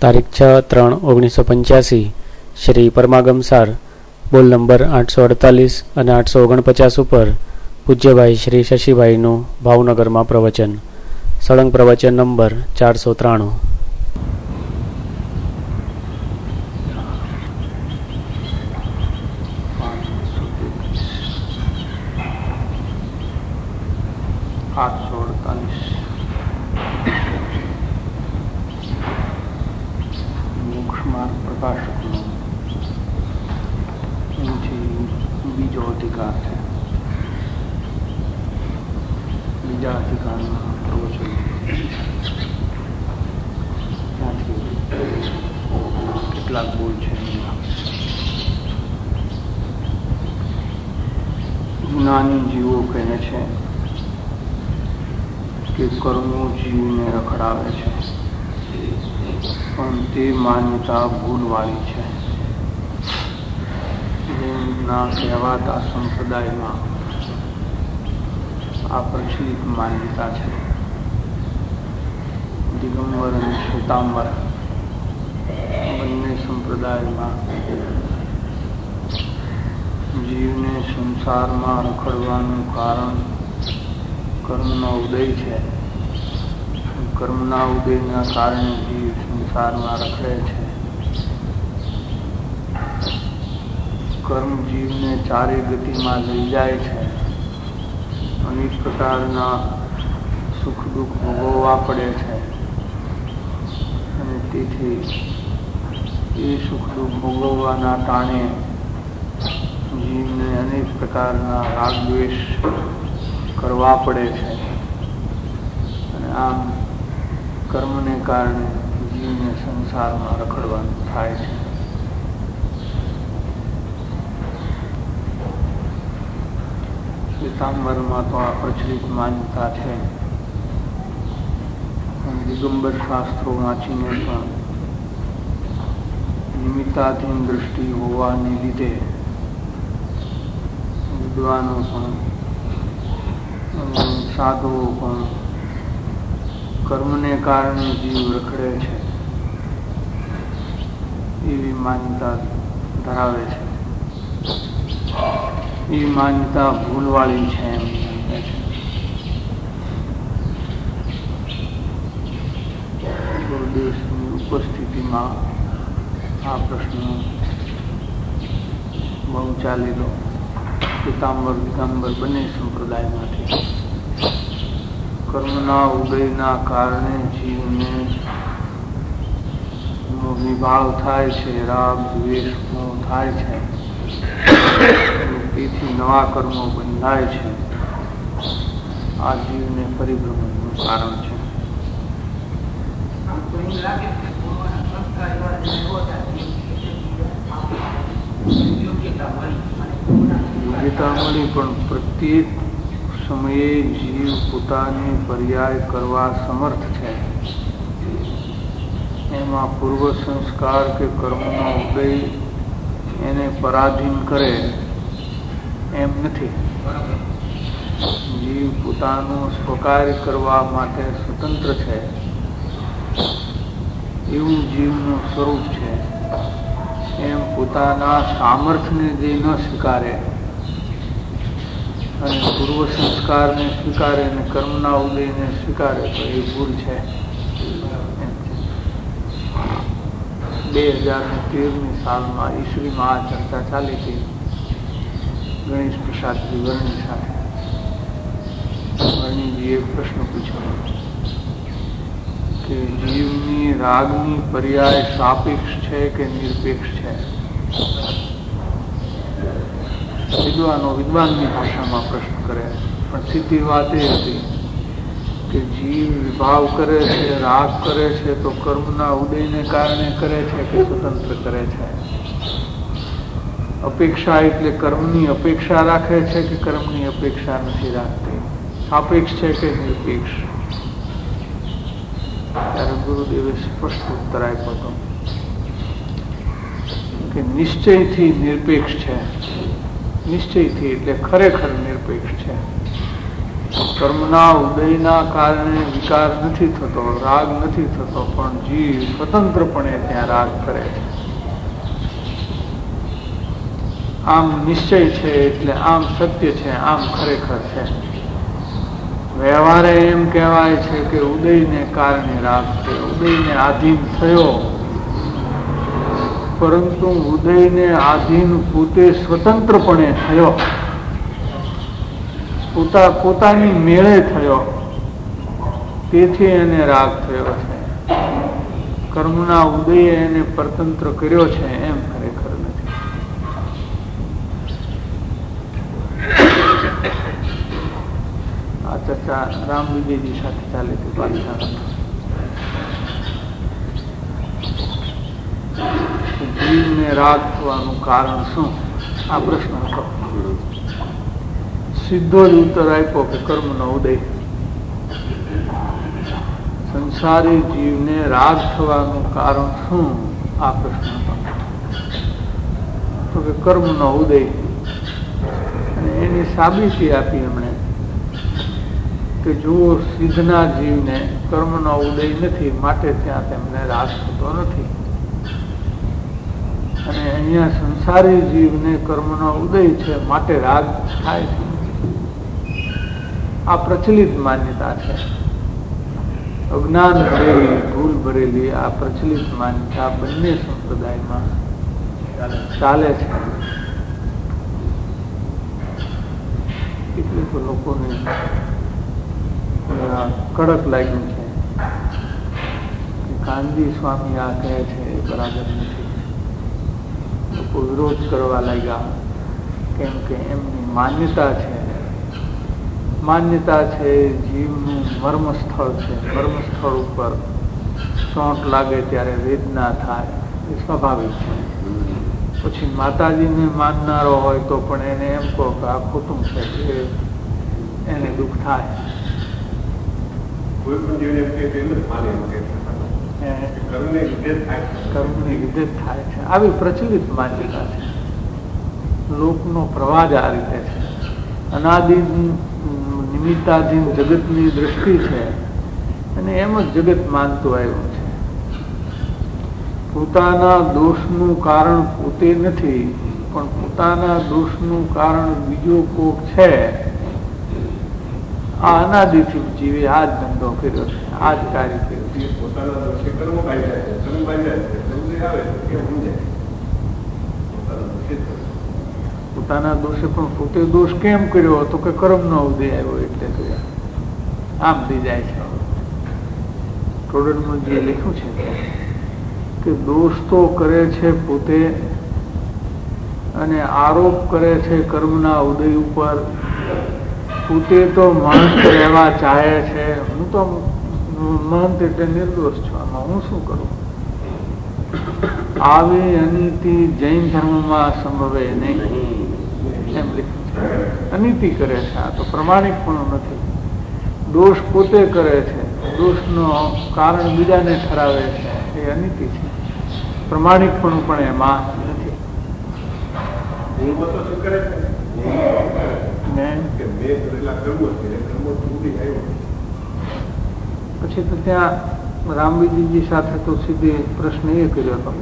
તારીખ 6/3/1985 શ્રી પરમાગમ સાર બોલ નંબર 848 અને 849 ઉપર પૂજ્યભાઈ શ્રી શશીભાઈનું ભાવનગરમાં પ્રવચન. સળંગ પ્રવચન નંબર 493. મોક્ષમાર્ગ પ્રકાશકનો એનાથી બીજો અધિકાર છે. બીજા અધિકારના પ્રવચન ત્યાંથી કેટલાક બોલ છે. જ્ઞાની જીવો કહે છે કે કર્મો જીવને રખડાવે છે, પણ તે માન્યતા ભૂલવાળી છે. ના કહેવાતા સંપ્રદાયમાં આ પ્રચલિત માન્યતા છે. દિગંબર અને શ્વેતાંબર બંને સંપ્રદાયમાં જીવને સંસારમાં રખડવાનું કારણ કર્મનો ઉદય છે. કર્મના ઉદયના કારણે જીવ સંસારમાં રખડે છે. કર્મ જીવને ચારે ગતિમાં લઈ જાય છે. અનેક પ્રકારના સુખ દુઃખ ભોગવવા પડે છે અને તેથી એ સુખ દુઃખ ભોગવવાના કારણે જીવને અનેક પ્રકારના રાગ દ્વેષ કરવા પડે છે. અને આમ કર્મને કારણે જીવને સંસારમાં રખડવાનું થાય છે. શ્વેતાંબરમાં તો આ પ્રચલિત માન્યતા છે. દિગંબર શાસ્ત્રો વાંચીને પણ નિમિત્તાધીન દૃષ્ટિ હોવાને લીધે વિદ્વાનો પણ સાધુઓ પણ કર્મને કારણે જીવ રખડે છે એવી માન્યતા ધરાવે છે. એ માન્યતા ભૂલવાળી છે એમ કહે છે. ગુરુદેવની ઉપસ્થિતિમાં આ પ્રશ્ન બહુ ચાલેલો. શ્વેતાંબર દિગંબર બંને સંપ્રદાયમાંથી કર્મના ઉદયના કારણે જીવને વિભાવ થાય છે, રાગ દ્વેષ થાય છે. તેથી નવા કર્મો બંધાય છે. આ જીવને પરિભ્રમણનું કારણ છે. યોગ્યતા મળી પણ પ્રત્યેક સમયે જીવ પોતાને પર્યાય કરવા સમર્થ છે. એમાં પૂર્વ સંસ્કાર કે કર્મનો ઉદય એને પરાધીન કરે એમ નથી. જીવ પોતાનું સ્વકાર્ય કરવા માટે સ્વતંત્ર છે એવું જીવનું સ્વરૂપ છે. એમ પોતાના સામર્થ્યને જે ન સ્વીકારે અને પૂર્વ સંસ્કારને સ્વીકારે અને કર્મના ઉદયને સ્વીકારે તો એ ભૂલ છે. 2013ની સાલમાં ઈસવીમાં આ ચર્ચા ચાલી હતી ગણેશ પ્રસાદજી વર્ણી સાથે. વર્ણીજીએ પ્રશ્ન પૂછ્યો કે જીવની રાગની પર્યાય સાપેક્ષ છે કે નિરપેક્ષ છે? વિદ્વાનની ભાષામાં પ્રશ્ન કરે, પણ સીધી વાત એ હતી કે જીવ વિભાવ કરે છે, રાગ કરે છે તો કર્મના ઉદયને કારણે કરે છે કે સ્વતંત્ર કરે છે? અપેક્ષા એટલે કર્મની અપેક્ષા રાખે છે કે કર્મની અપેક્ષા નથી રાખતી? સાપેક્ષ છે કે નિરપેક્ષ? ત્યારે ગુરુદેવે સ્પષ્ટ ઉત્તર આપ્યો હતો કે નિશ્ચયથી નિરપેક્ષ છે. નિશ્ચયથી એટલે ખરેખર નિરપેક્ષ છે. કર્મના ઉદયના કારણે વિકાર નથી થતો, રાગ નથી થતો, પણ જીવ સ્વતંત્રપણે ત્યાં રાગ કરે છે. આમ નિશ્ચય છે એટલે આમ સત્ય છે, આમ ખરેખર છે. વ્યવહારે એમ કહેવાય છે કે ઉદયને કારણે રાગ છે, ઉદયને આધીન થયો, પરંતુ ઉદયને આધીન પોતે સ્વતંત્રપણે થયો, પોતાની મેળે થયો, તેથી એને રાગ થયો છે. કર્મના ઉદયે એને પરતંત્ર કર્યો છે એમ ખરેખર નથી. આ ચર્ચા રામ વિજયજી સાથે ચાલે છે. પાછા જીવને રાગ થવાનું કારણ શું? આ પ્રશ્ન હતો. સીધો જ ઉત્તર આપ્યો કે કર્મનો ઉદય. સંસારી જીવને રાગ થવાનું કારણ શું? આ પ્રશ્ન હતો. તો કે કર્મનો ઉદય. અને એની સાબિતી આપી એમણે કે જુઓ, સિદ્ધના જીવને કર્મનો ઉદય નથી, માટે ત્યાં તેમને રાગ થતો નથી. અને અહીંયા સંસારી જીવને કર્મનો ઉદય છે, માટે રાગ થાય છે. આ પ્રચલિત માન્યતા છે, અજ્ઞાન ભરેલી, ભૂલ ભરેલી આ પ્રચલિત માન્યતા બંને સંપ્રદાયમાં ચાલે છે. એટલે તો લોકોને કડક લાગ્યું છે કે કાનજી સ્વામી આ કહે છે એ બરાબર નથી. લોકો વિરોધ કરવા લાગ્યા, કેમ કે એમની માન્યતા છે જીવનું મર્મસ્થળ છે. મર્મસ્થળ ઉપર ચોંટ લાગે ત્યારે વેદના થાય, એ સ્વાભાવિક છે. પછી માતાજીને માનનારો હોય તો પણ એને એમ કહો કે આ ખોટું છે, એને દુઃખ થાય. કર્મની લીધે થાય છે. આવી પ્રચલિત માન્યતા છે. લોકનો પ્રવાહ જ આ રીતે છે. અનાદિ નિમિત્તાધીન જગતની દ્રષ્ટિ છે અને એમ જ જગત માનતું આવ્યું છે. પોતાના દોષનું કારણ પોતે નથી, પણ પોતાના દોષનું કારણ બીજો કોક છે. આ અનાદિથી જીવે આ જ ધંધો કર્યો છે, આ જ કાર્ય કર્યું છે. પોતાના દોષે પણ પોતે દોષ કેમ કર્યો તો કે કર્મનો ઉદય આવ્યો એટલે કર્યા. આમ થઈ જાય છે. ટોડરમાં જે લખ્યું છે કે દોષ તો કરે છે પોતે અને આરોપ કરે છે કર્મના ઉદય ઉપર. પોતે તો મહંત રહેવા ચાહે છે. હું તો મહંત એટલે નિર્દોષ છું, આમાં હું શું કરું? આવી અનીતિ જૈન ધર્મમાં સંભવે નહીં એમ લખ્યું છે. અનીતિ કરે છે, આ તો પ્રમાણિકપણું નથી. દોષ પોતે કરે છે, દોષનો કારણ બીજાને ઠરાવે છે, એ અનીતિ છે. પ્રમાણિકપણું પણ એમાં નથી. પછી તો ત્યાં રામવિજયજી સાથે તો સીધી પ્રશ્ન એ કર્યો હતો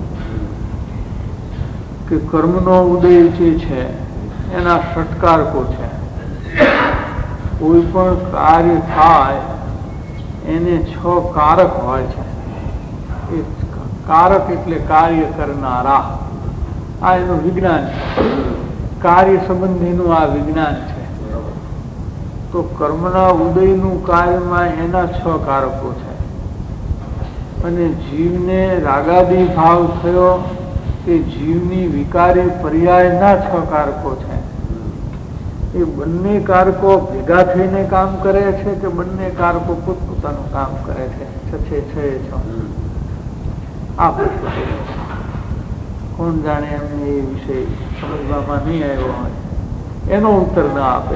કે કર્મનો ઉદય જે છે એના ષટકારકો છે. કોઈ પણ કાર્ય થાય એને 6 કારક હોય છે. એ કારક એટલે કાર્ય કરનારા. આ એનું વિજ્ઞાન છે. કાર્ય સંબંધીનું આ વિજ્ઞાન છે. તો કર્મના ઉદયનું કાર્યમાં એના 6 કારકો છે. અને જીવને રાગાદી ભાવ થયો તે જીવની વિકારી પર્યાયના 6 કારકો છે. એ બંને કારકો ભેગા થઈને કામ કરે છે કે બંને કારકો પોતપોતાનું કામ કરે છે? 6 આ પ્રશ્ન કોણ જાણે એમને એ વિષય સમજવામાં નહીં આવ્યો હોય, એનો ઉત્તર ના આપે.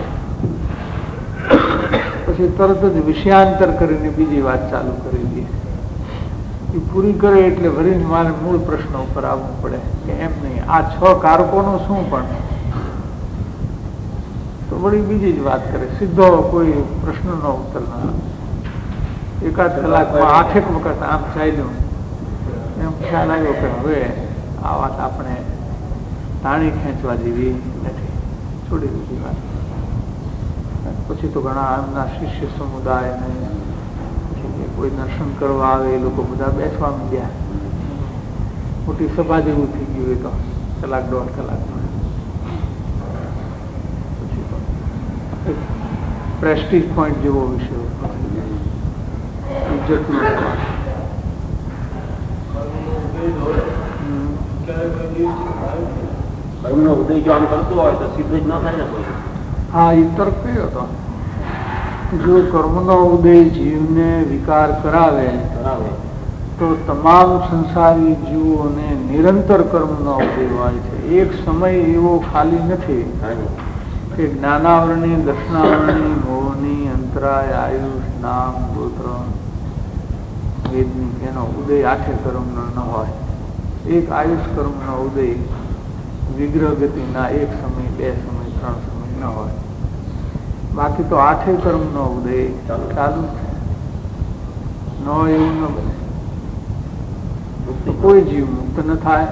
પછી તરત જ વિષયાંતર કરીને બીજી વાત ચાલુ કરી દે. એ પૂરી કરે એટલે વળી મારે મૂળ પ્રશ્ન ઉપર આવવું પડે કે એમ નહીં, આ 6 કારકોનું શું? પણ તો વળી બીજી જ વાત કરે, સીધો કોઈ પ્રશ્નનો ઉત્તર ના. એકાદ કલાકમાં 8 વખત આમ ચાલ્યું, એમ ખ્યાલ આવ્યો કે હવે આ વાત આપણે તાણી ખેંચવા જેવી નથી, છોડી દીધી વાત. પછી તો ઘણા એમના શિષ્ય સમુદાયને કોઈ દર્શન કરવા આવે એ લોકો બધા બેસવા માંડ્યા. મોટી સભા જેવું થઈ ગયું એ તો, કલાક 1.5 કલાકમાં. પછી તો પ્રેસ્ટીજ પોઈન્ટ જેવો વિષય ઇજ્જતનો ઉદય જો આમ કરતું હોય તો સિદ્ધ જ ન થાય ને કોઈ. હા, એ તર્ક કયો હતો. જો કર્મનો ઉદય જીવને વિકાર કરાવે તો તમામ સંસારી જીવોને નિરંતર કર્મનો ઉદય હોય છે. એક સમય એવો ખાલી નથી કે જ્ઞાનાવરણી, દર્શનાવરણી, મોહની, અંતરાય, આયુષ, નામ, ગોત્ર, વેદની એનો ઉદય 8 કર્મનો ન હોય. એક આયુષ કર્મનો ઉદય વિગ્રહ ગતિના 1 સમય, 2 સમય, 3 સમય ન હોય. બાકી તો 8 કર્મનો ઉદય ચાલુ છે. ન એવું ન બને તો કોઈ જીવ મુક્ત ન થાય.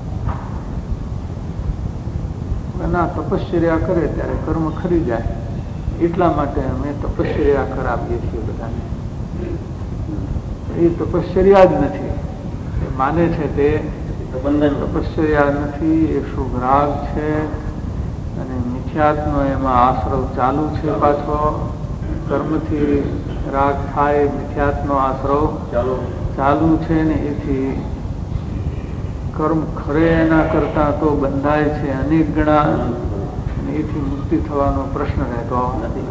ના તપશ્ચર્યા કરે ત્યારે કર્મ ખરી જાય. એટલા માટે અમે તપશ્ચર્યા કરાવીએ છીએ બધાને. એ તપશ્ચર્યા જ નથી, એ માને છે તે તપશ્ચર્યા નથી, એ શુભ રાગ છે અને મિથ્યાત્મનો એમાં આશ્રવ ચાલુ છે. પાછો કર્મથી રાગ થાય, મિથ્યાત્મનો આશ્રવ ચાલુ છે ને એથી કર્મ ખરે એના કરતા તો બંધાય છે અનેક ગણા, અને એથી મુક્તિ થવાનો પ્રશ્ન રહેતો નથી.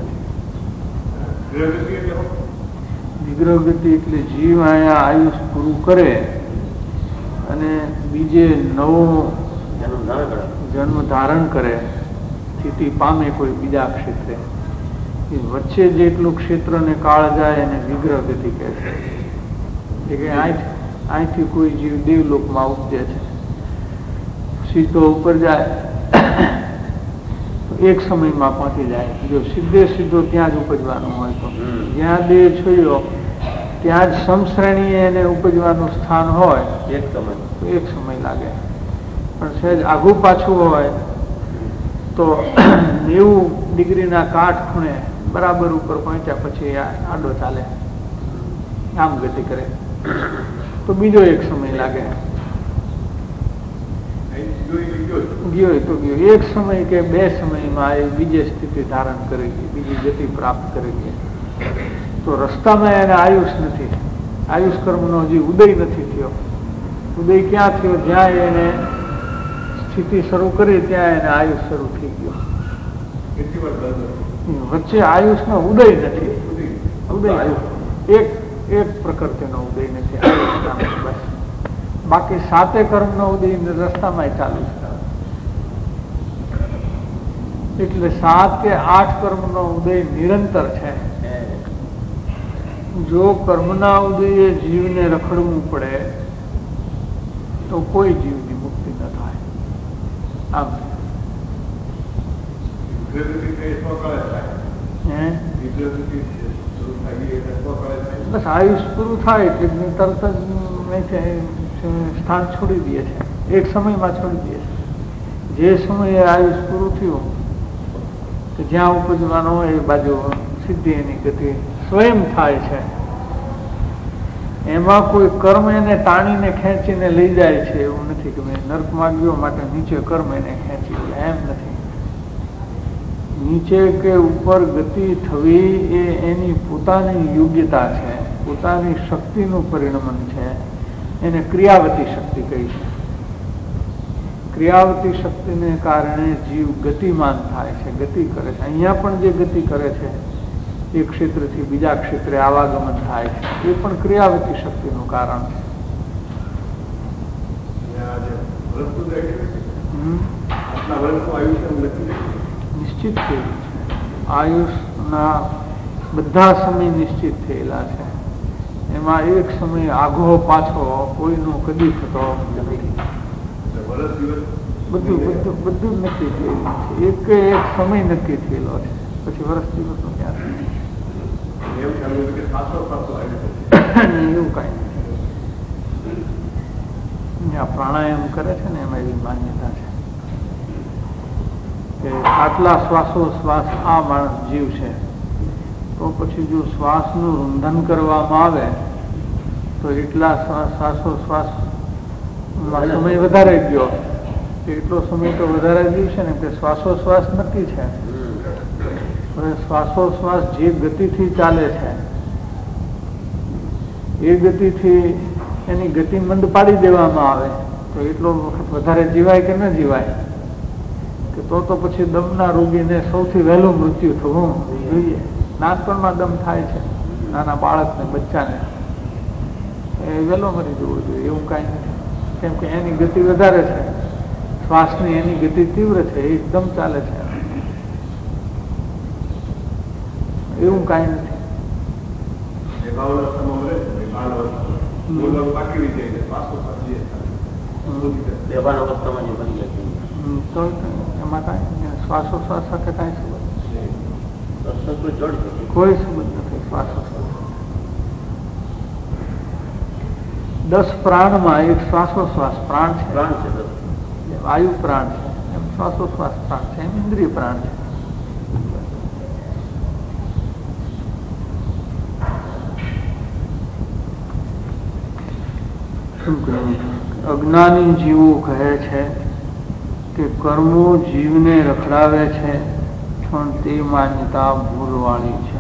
વિગ્રહ ગતિ એટલે જીવ અહીંયા આયુષ પૂરું કરે અને બીજે નવો જન્મ ધારણ કરે, સ્થિતિ પામે કોઈ બીજા ક્ષેત્રે. એ વચ્ચે જેટલું ક્ષેત્ર ને કાળ જાય એને વિગ્રહ ગતિ કહે છે. એટલે કે અહીંથી કોઈ જીવ દેવલોકમાં ઉપજે છે, સીધો ઉપર જાય તો એક સમયમાં પહોંચી જાય. જો સીધો ત્યાં જ ઉપજવાનું હોય તો જ્યાં દેહ છોડ્યો ત્યાં જ સમશ્રેણીએ એને ઉપજવાનું સ્થાન હોય તો એક સમય લાગે. પણ સહેજ આઘું પાછું હોય તો 90 ડિગ્રીના કાટ ખૂણે બરાબર ઉપર પહોંચ્યા પછી આડો ચાલે, આમ ગતિ કરે તો બીજો એક સમય લાગે. ગયો તો ગયો, એક સમય કે 2 સમયમાં એ બીજે સ્થિતિ ધારણ કરી ગઈ, બીજી ગતિ પ્રાપ્ત કરી ગઈ. તો રસ્તામાં એને આયુષ નથી, આયુષ કર્મનો હજી ઉદય નથી થયો. ઉદય ક્યાં થયો? જ્યાં એને સ્થિતિ શરૂ કરી ત્યાં એને આયુષ શરૂ થઈ ગયો. વચ્ચે આયુષનો ઉદય નથી. ઉદય એક પ્રકૃતિનો ઉદય નથી આયુષ, બસ. બાકી 7 કર્મનો ઉદય રસ્તામાં ચાલુ છે. એટલે 7 કે 8 કર્મનો ઉદય નિરંતર છે. જો કર્મના ઉદયે જીવને રખડવું પડે તો કોઈ જીવની મુક્તિ ન થાય. આમ બસ આયુષ પૂરું થાય એટલે તરત જ સ્થાન છોડી દે છે, એક સમયમાં છોડી દે છે. જે સમયે આયુષ પૂરું થયું તો જ્યાં ઉપજવાનો હોય એ બાજુ સિદ્ધિ એની ગતિ સ્વયં થાય છે. એમાં કોઈ કર્મ એને તાણીને ખેંચીને લઈ જાય છે એવું નથી કે મેં નર્કમાં ગયો માટે નીચે કર્મ એને ખેંચી લે, એમ નથી. નીચે કે ઉપર ગતિ થવી એ એની પોતાની યોગ્યતા છે, પોતાની શક્તિનું પરિણમન છે. એને ક્રિયાવતી શક્તિ કહી છે. ક્રિયાવતી શક્તિને કારણે જીવ ગતિમાન થાય છે, ગતિ કરે છે. અહીંયા પણ જે ગતિ કરે છે એક ક્ષેત્રથી બીજા ક્ષેત્રે આવાગમન થાય છે, એ પણ ક્રિયાવતી શક્તિનું કારણ છે. નિશ્ચિત થયેલું છે. આયુષના બધા સમય નિશ્ચિત થયેલા છે. એમાં એક સમય આઘો પાછો કોઈનો કદી થતો નથી. બધું બધું બધું નક્કી થયેલું છે. એક સમય નક્કી થયેલો છે, પછી વર્ષ દિવસનો ક્યાં એવું કઈ નથી. આ પ્રાણાયામ કરે છે ને એમાં એવી માન્યતા છે કે આટલા શ્વાસોશ્વાસ આ માણસ જીવ છે, તો પછી જો શ્વાસનું રૂંધન કરવામાં આવે તો એટલા શ્વાસોશ્વાસ સમય વધારે ગયો, એટલો સમય તો વધારે ગયું છે ને કે શ્વાસોશ્વાસ નક્કી છે. હવે શ્વાસોશ્વાસ જે ગતિથી ચાલે છે એ ગતિથી એની ગતિ મંદ પાડી દેવામાં આવે તો એટલો વખત વધારે જીવાય કે ન જીવાય? કે તો પછી દમના રોગીને સૌથી વહેલું મૃત્યુ થવું જોઈએ. નાનપણમાં દમ થાય છે નાના બાળકને, બચ્ચાને, એ વહેલો મરી જવું જોઈએ એવું કાંઈ નથી. કેમ કે એની ગતિ વધારે છે, શ્વાસની એની ગતિ તીવ્ર છે, એકદમ ચાલે છે, એવું કાંઈ નથી. તો એમાં કાંઈ શ્વાસોશ્વાસ સાથે કાંઈ સંબંધ, કોઈ સંબંધ નથી. શ્વાસોશ્વાસ 10 પ્રાણમાં એક શ્વાસોશ્વાસ પ્રાણ છે, વાયુ પ્રાણ છે, એમ શ્વાસોશ્વાસ પ્રાણ છે, એમ ઇન્દ્રિય પ્રાણ છે. અજ્ઞાની જીવો કહે છે કે કર્મો જીવને રખડાવે છે, પણ તે માન્યતા ભૂલવાળી છે.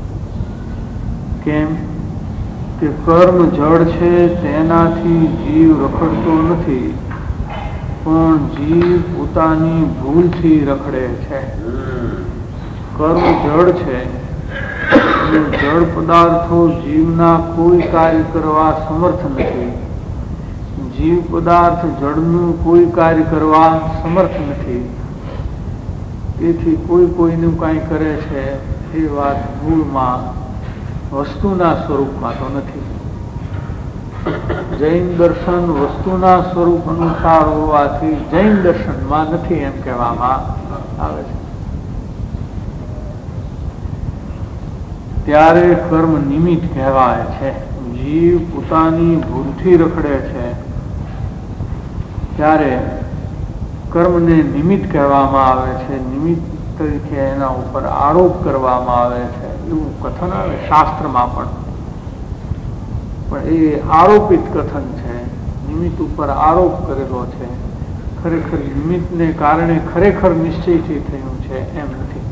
કેમ કે કર્મ જળ છે, તેનાથી જીવ રખડતો નથી, પણ જીવ પોતાની ભૂલથી રખડે છે. કર્મ જળ છે, જળ પદાર્થો જીવના કોઈ કાર્ય કરવા સમર્થ નથી. જીવ પદાર્થ જળનું કોઈ કાર્ય કરવા સમર્થ નથી. તેથી કોઈનું કાંઈ કરે છે એ વાત મૂળમાં વસ્તુના સ્વરૂપમાં તો નથી. જૈન દર્શન વસ્તુના સ્વરૂપ અનુસાર હોવાથી જૈન દર્શનમાં નથી એમ કહેવામાં આવે છે. ત્યારે કર્મ નિમિત્ત કહેવાય છે. જીવ પોતાની ભૂલથી રખડે છે ત્યારે કર્મને નિમિત્ત કહેવામાં આવે છે. નિમિત્ત તરીકે એના ઉપર આરોપ કરવામાં આવે છે એવું કથન આવે શાસ્ત્રમાં પણ એ આરોપિત કથન છે. નિમિત્ત ઉપર આરોપ કરેલો છે. ખરેખર નિમિત્તને કારણે ખરેખર નિશ્ચયથી થયું છે એમ નથી.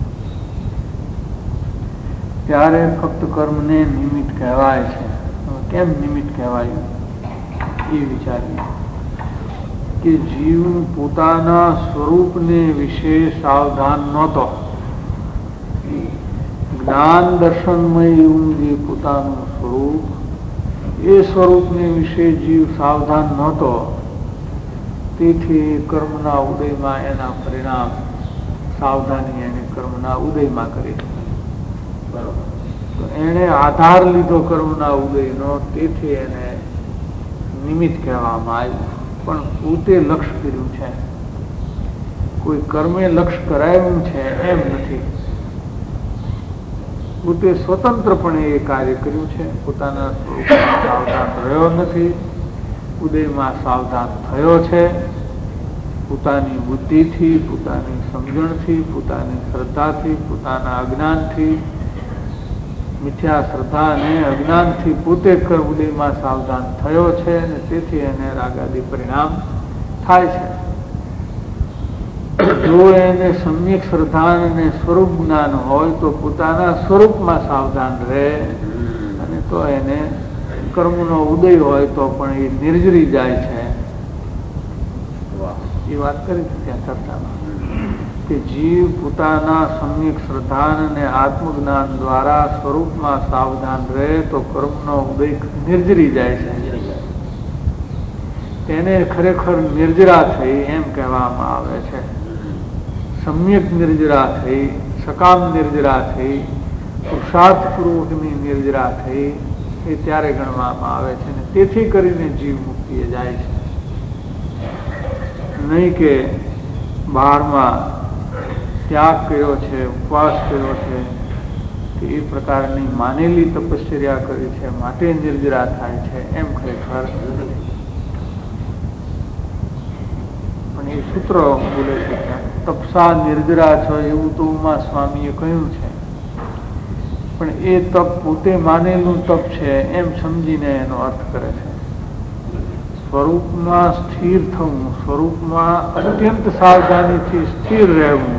ત્યારે ફક્ત કર્મને નિમિત્ત કહેવાય છે. કેમ નિમિત્ત કહેવાય એ વિચારીએ કે જીવ પોતાના સ્વરૂપને વિશે સાવધાન નહોતો. જ્ઞાન દર્શનમય એવું જે પોતાનું સ્વરૂપ, એ સ્વરૂપને વિશે જીવ સાવધાન નહોતો. તેથી કર્મના ઉદયમાં એના પરિણામ સાવધાની એને કર્મના ઉદયમાં કરી. બરોબર. તો એને આધાર લીધો કર્મના ઉદયનો, તેથી એને નિમિત્ત કહેવામાં આવ્યું. પણ પોતે લક્ષ્ય કર્યું છે, કોઈ કર્મે લક્ષ્ય કરાયું છે એમ નથી. પોતે સ્વતંત્રપણે એ કાર્ય કર્યું છે. પોતાના સ્વરૂપમાં સાવધાન રહ્યો નથી, ઉદયમાં સાવધાન થયો છે. પોતાની બુદ્ધિથી, પોતાની સમજણથી, પોતાની શ્રદ્ધાથી, પોતાના અજ્ઞાનથી, મિથ્યા શ્રદ્ધા અને અજ્ઞાનથી પોતે ઉદયમાં સાવધાન થયો છે અને તેથી એને રાગાદી પરિણામ થાય છે. જો એને સમ્યક શ્રદ્ધા અને સ્વરૂપ જ્ઞાન હોય તો પોતાના સ્વરૂપમાં સાવધાન રહે, અને તો એને કર્મનો ઉદય હોય તો પણ એ નિર્જરી જાય છે. એ વાત કરી ત્યાં ચર્ચામાં કે જીવ પોતાના સમ્યક શ્રદ્ધા અને આત્મજ્ઞાન દ્વારા સ્વરૂપમાં સાવધાન રહે તો કર્મનો ઉદય નિર્જરી જાય છે. તેને ખરેખર નિર્જરા થઈ એમ કહેવામાં આવે છે. સમ્યક નિર્જરા થઈ, સકામ નિર્જરા થઈ, પુરુષાર્થપૂર્વકની નિર્જરા થઈ એ ત્યારે ગણવામાં આવે છે. તેથી કરીને જીવ મુક્તિએ જાય છે. નહીં કે બહારમાં ત્યાગ કર્યો છે, ઉપવાસ કર્યો છે, કે એ પ્રકારની માનેલી તપશ્ચર્યા કરી છે માટે નિર્જરા થાય છે, એમ ખરેખર નથી. પણ એ સૂત્ર બોલે છે કે તપસા નિર્જરા છો એવું તો ઉમા સ્વામીએ કહ્યું છે, પણ એ તપ પોતે માનેલું તપ છે એમ સમજીને એનો અર્થ કરે છે. સ્વરૂપમાં સ્થિર થવું, સ્વરૂપમાં અત્યંત સાવધાનીથી સ્થિર રહેવું,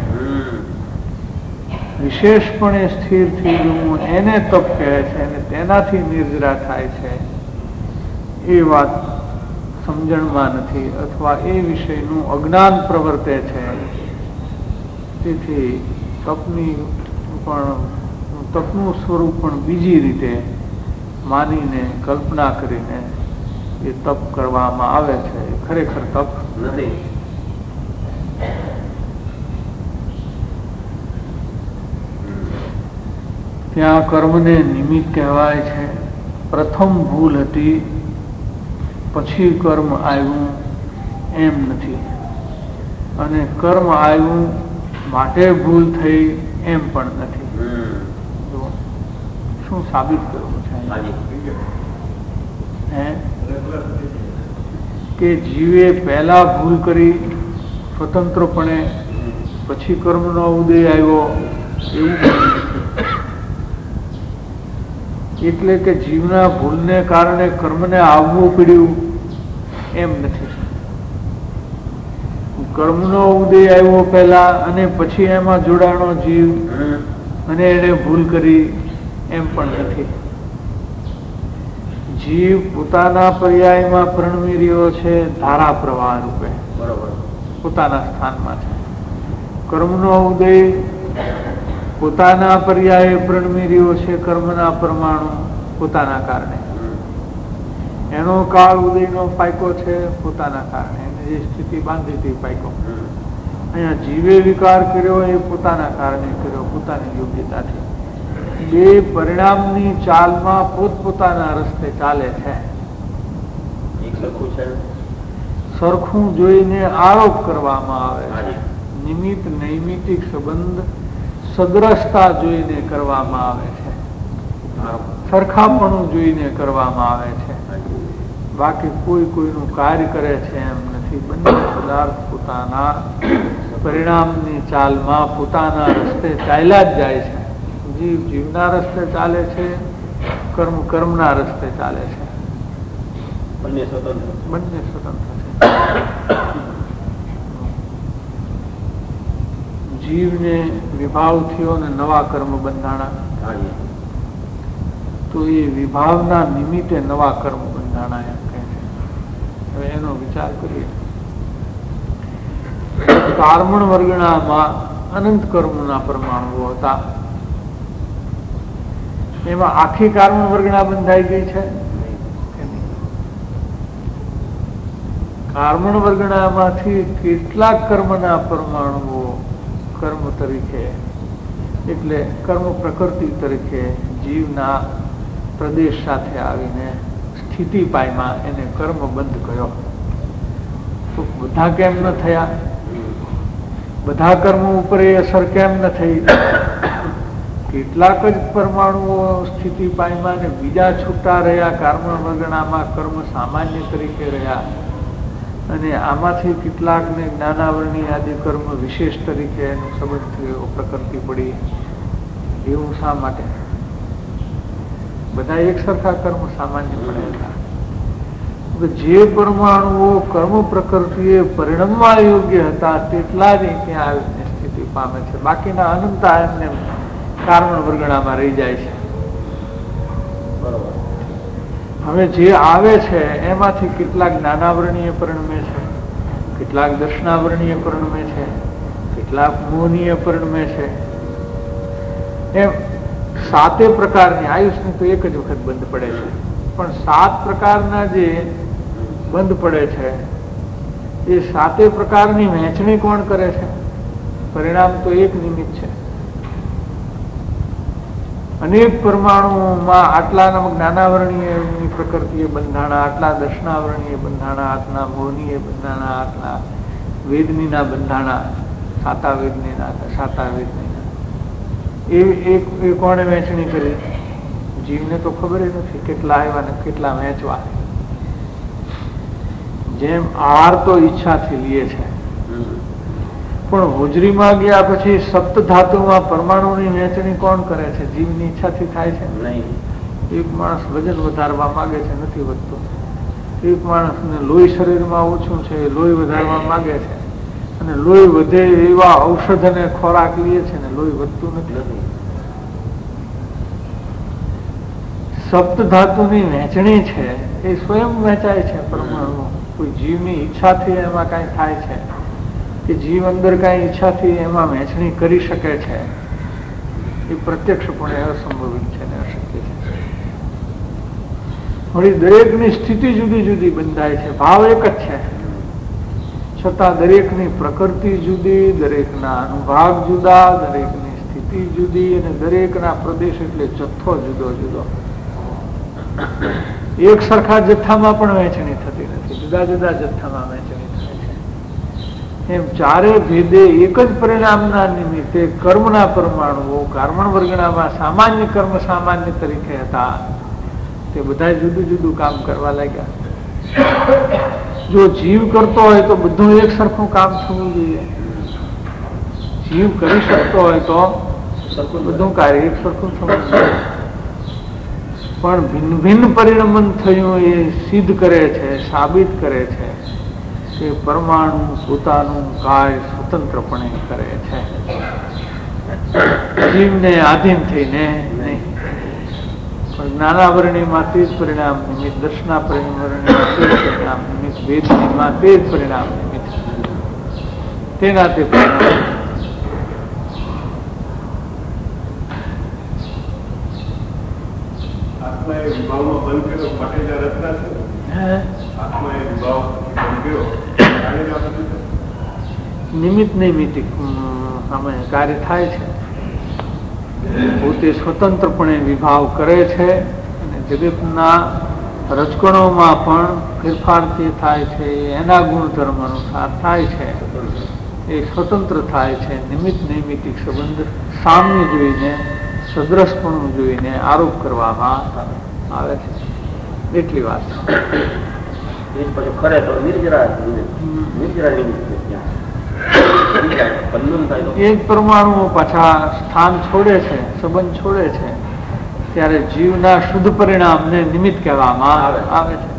વિશેષપણે સ્થિર થઈ જવું, એને તપ કહે છે અને તેનાથી નિર્જરા થાય છે. એ વાત સમજણમાં નથી અથવા એ વિષયનું અજ્ઞાન પ્રવર્તે છે. તેથી તપનું સ્વરૂપ પણ બીજી રીતે માનીને કલ્પના કરીને એ તપ કરવામાં આવે છે. એ ખરેખર તપ નથી. ત્યાં કર્મને નિમિત્ત કહેવાય છે. પ્રથમ ભૂલ હતી પછી કર્મ આવ્યું એમ નથી, અને કર્મ આવ્યું માટે ભૂલ થઈ એમ પણ નથી. શું સાબિત કરવું છે કે જીવે પહેલા ભૂલ કરી સ્વતંત્રપણે, પછી કર્મનો ઉદય આવ્યો એવું એટલે કે જીવના ભૂલને કારણે કર્મને આવવું પડ્યું એમ નથી. કર્મનો ઉદય આવ્યો પહેલા અને પછી એમાં જોડાણો જીવ અને એને ભૂલ કરી એમ પણ નથી. જીવ પોતાના પર્યાયમાં પ્રણમી રહ્યો છે ધારા પ્રવાહ રૂપે, બરોબર, પોતાના સ્થાનમાં છે. કર્મનો ઉદય પોતાના પર્યાય પ્રણમી રહ્યો છે, કર્મના પરમાણુ પોતાના કારણે. એનો કાળ ઉદયનો પાયકો છે પોતાના કારણે, એને જે સ્થિતિ બાંધી હતી પાયકો. અહીંયા જીવે વિકાર કર્યો એ પોતાના કારણે કર્યો, પોતાની યોગ્યતાથી. બે પરિણામની ચાલમાં પોતપોતાના રસ્તે ચાલે છે. સરખું જોઈને આરોપ કરવામાં આવે છે. નિમિત્ત નૈમિતિક સંબંધ સદ્રષ્ટા જોઈને કરવામાં આવે છે, સરખાપણું જોઈને કરવામાં આવે છે. બાકી કોઈ કોઈનું કાર્ય કરે છે એમ નથી. બંને પદાર્થ પોતાના પરિણામની ચાલમાં પોતાના રસ્તે ચાલ્યા જ જાય છે. જીવ જીવના રસ્તે ચાલે છે, કર્મ કર્મના રસ્તે ચાલે છે. બંને સ્વતંત્ર છે. જીવને વિભાવ થયો ને નવા કર્મ બંધાણા, તો એ વિભાવના નિમિત્તે નવા કર્મ બંધાણા એમ કહે છે. હવે એનો વિચાર કરીએ. કાર્મણ વર્ગણામાં અનંત કર્મના પરમાણુઓ હતા. એમાં આખી કાર્મણ વર્ગણા બંધાઈ ગઈ છે. કાર્મણ વર્ગણામાંથી કેટલાક કર્મના પરમાણુઓ કર્મ તરીકે એટલે કર્મ પ્રકૃતિ તરીકે જીવના પ્રદેશ સાથે આવીને સ્થિતિ પાયમાં એને કર્મ બંધ કર્યો. તો બધા કેમ ન થયા? બધા કર્મો ઉપર એ અસર કેમ ન થઈ? કેટલાક જ પરમાણુઓ સ્થિતિ પાયમાં ને બીજા છૂટા રહ્યા. કાર્મણ વર્ગણામાં કર્મ સામાન્ય તરીકે રહ્યા અને આમાંથી કેટલાકને જ્ઞાનાવરણી આદિ કર્મ વિશેષ તરીકે એનો સંબંધ થયો, પ્રકૃતિ પડી. એવું શા માટે? બધા એક સરખા કર્મ સામાન્ય પડેલા. જે પરમાણુઓ કર્મ પ્રકૃતિએ પરિણમવા યોગ્ય હતા તેટલા જ ત્યાં આવીને સ્થિતિ પામે છે. બાકીના અનંતા એમને કાર્મણ વર્ગણામાં રહી જાય છે. બરોબર. હવે જે આવે છે એમાંથી કેટલાક જ્ઞાનાવરણીય પરિણમે છે, કેટલાક દર્શનાવરણીય પરિણમે છે, કેટલાક મોહનીય પરિણમે છે. એમ 7 પ્રકારની આયુષની તો એક જ વખત બંધ પડે છે, પણ 7 પ્રકારના જે બંધ પડે છે એ 7 પ્રકારની વહેંચણી કોણ કરે છે? પરિણામ તો એક નિમિત્ત છે. અનેક પરમાણુઓમાં આટલા જ્ઞાનાવરણીય પ્રકૃતિએ બંધાણા, આટલા દર્શનાવરણીય બંધાણા, આટલા મોહનીય બંધાણા, આટલા વેદનીના બંધાણા, સાતા વેદનીના એ કોણે વહેંચણી કરી? જીવને તો ખબર નથી કેટલા આવ્યા ને કેટલા વહેંચવા. જેમ આહાર તો ઈચ્છાથી લે છે, પણ હોજરીમાં ગયા પછી સપ્ત ધાતુમાં પરમાણુની વહેંચણી કોણ કરે છે? જીવની ઈચ્છાથી થાય છે નહીં. એક માણસ વજન વધારવા માંગે છે, નથી વધતું. એક માણસને લોહી શરીરમાં ઓછું છે, લોહી વધારવા માંગે છે, અને લોહી વધે એવા ઔષધ અને ખોરાક લે છે ને લોહી વધતું નથી. સપ્ત ધાતુની વહેંચણી છે એ સ્વયં વહેંચાય છે પરમાણુ. કોઈ જીવની ઈચ્છાથી એમાં કઈ થાય છે કે જીવ અંદર કઈ ઈચ્છાથી એમાં વહેંચણી કરી શકે છે? એ પ્રત્યક્ષપણે અસંભવિત છે ને અશક્ય છે. વળી દરેકની સ્થિતિ જુદી જુદી બંધાય છે, ભાવ એક જ છે, છતાં દરેકની પ્રકૃતિ જુદી, દરેકના અનુભાગ જુદા, દરેકની સ્થિતિ જુદી, અને દરેકના પ્રદેશ એટલે જથ્થો જુદો જુદો. એક સરખા જથ્થામાં પણ વહેંચણી થતી નથી, જુદા જુદા જથ્થામાં વહેંચણી થાય છે. એમ ચારે ભેદે એક જ પરિણામના નિમિત્તે કર્મના પરમાણુઓ કાર્બન વર્ગણામાં સામાન્ય કર્મ સામાન્ય તરીકે હતા, તે બધા જુદું જુદું કામ કરવા લાગ્યા. જો જીવ કરતો હોય તો બધું એક સરખું કામ થવું જોઈએ. જીવ કરી શકતો હોય તો બધું કાર્ય એક સરખું થવું જોઈએ. પણ ભિન્ન ભિન્ન પરિણમન થયું એ સિદ્ધ કરે છે, સાબિત કરે છે કે પરમાણુ પોતાનું કાર્ય સ્વતંત્રપણે કરે છે, જીવને આધીન થઈને નહીં. જ્ઞાનાવરણીમાં તે જ પરિણામ નિમિત્ત, દર્શના પરિણામ તે જ પરિણામ નિમિત્ત, વેદનીમાં તે જ પરિણામ નિમિત્ત, તેના તે પરિણામ. આત્માએ વિભાવમાં બંધ કર્યો, ફટેલા રચના છે. આત્માએ વિભાવ બંધ કર્યો, નિમિત્ત નૈમિતિક સામે કાર્ય થાય છે. પોતે સ્વતંત્રપણે વિભાવ કરે છે, અને જગતના રજકણોમાં પણ ફેરફાર જે થાય છે એના ગુણધર્મ અનુસાર થાય છે. એ સ્વતંત્ર થાય છે. નિમિત્ત નૈમિતિક સંબંધ સામ્ય જોઈને, સદ્રશપણું જોઈને આરોપ કરવામાં આવે છે. એટલી વાત. એ જ પરમાણુઓ પાછા સ્થાન છોડે છે, સંબંધ છોડે છે, ત્યારે જીવના શુદ્ધ પરિણામને નિમિત્ત કહેવામાં આવે છે.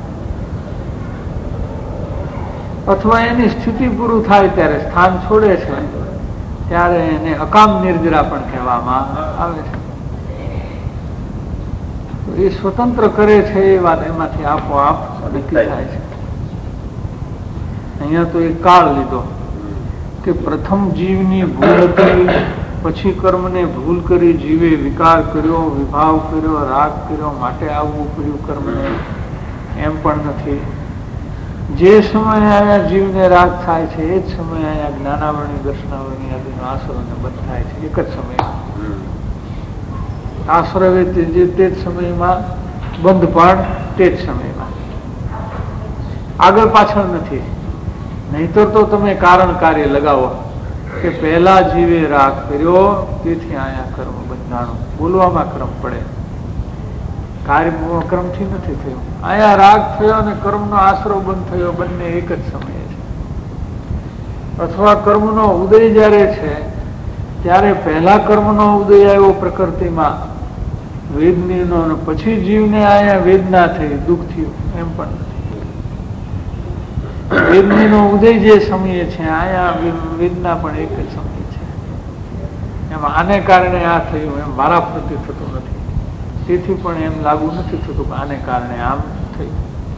અથવા એની સ્થિતિ પૂરું થાય ત્યારે સ્થાન છોડે છે, ત્યારે એને અકામ નિર્જરા પણ કહેવામાં આવે છે. એ સ્વતંત્ર કરે છે એ વાત એમાંથી આપોઆપ નક્કી થાય છે. અહીંયા તો એક કાળ લીધો કે પ્રથમ જીવની ભૂલ હતી, પછી કર્મને ભૂલ કરી જીવે વિકાર કર્યો, વિભાવ કર્યો, રાગ કર્યો, માટે આવવું પડ્યું કર્મને. એમ પણ નથી. જે સમયે આયા જીવને રાગ થાય છે એ જ સમયે આયા જ્ઞાનાવરણી દર્શનાવરણી આદિનો આશ્રયને બંધ થાય છે. એક જ સમયમાં આશ્રય તે જ સમયમાં, બંધ પણ તે જ સમયમાં, આગળ પાછળ નથી. નહીતર તો તમે કારણ કાર્ય લગાવો કે પહેલા જીવે રાગ કર્યો તેથી આયા કર્મ બંધાણું. બોલવામાં ક્રમ પડે, કાર્ય ક્રમથી નથી થયું. આયા રાગ થયો અને કર્મનો આશરો બંધ થયો, બંને એક જ સમયે છે. અથવા કર્મનો ઉદય જયારે છે ત્યારે પહેલા કર્મનો ઉદય આવ્યો પ્રકૃતિમાં વેદનીનો, અને પછી જીવને આયા વેદના થઈ, દુઃખ થયું. એમ પણ નથી. વેદનીનો ઉદય જે સમયે છે આયા વેદના પણ એક જ સમય છે. એમ આને કારણે આ થયું એમ વારાફરતી થતું નથી. તેથી પણ એમ લાગુ નથી થતું કે આને કારણે આમ થયું.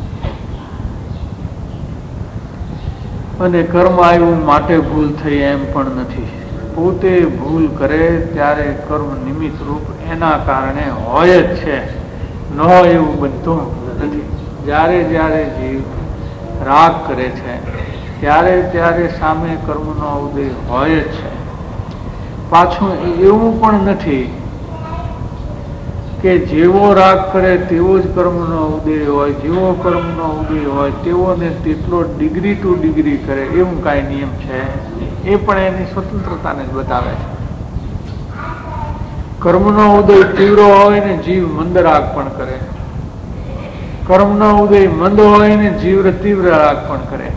અને કર્મ આવ્યું માટે ભૂલ થઈ એમ પણ નથી. પોતે ભૂલ કરે ત્યારે કર્મ નિમિત્ત રૂપ એના કારણે હોય જ છે, ન હોય એવું બનતું નથી. જ્યારે જ્યારે જીવ રાગ કરે છે ત્યારે ત્યારે સામે કર્મનો ઉદય હોય જ છે. પાછું એવું પણ નથી કે જેવો રાગ કરે તેવો જ કર્મનો ઉદય હોય, જેવો કર્મનો ઉદય હોય તેવો ને તેટલો ડિગ્રી ટુ ડિગ્રી કરે, એવું કાંઈ નિયમ છે? એ પણ એની સ્વતંત્રતાને જ બતાવે છે. કર્મનો ઉદય તીવ્ર હોય ને જીવ મંદ રાગ પણ કરે, કર્મનો ઉદય મંદ હોય ને જીવ તીવ્ર રાગ પણ કરે.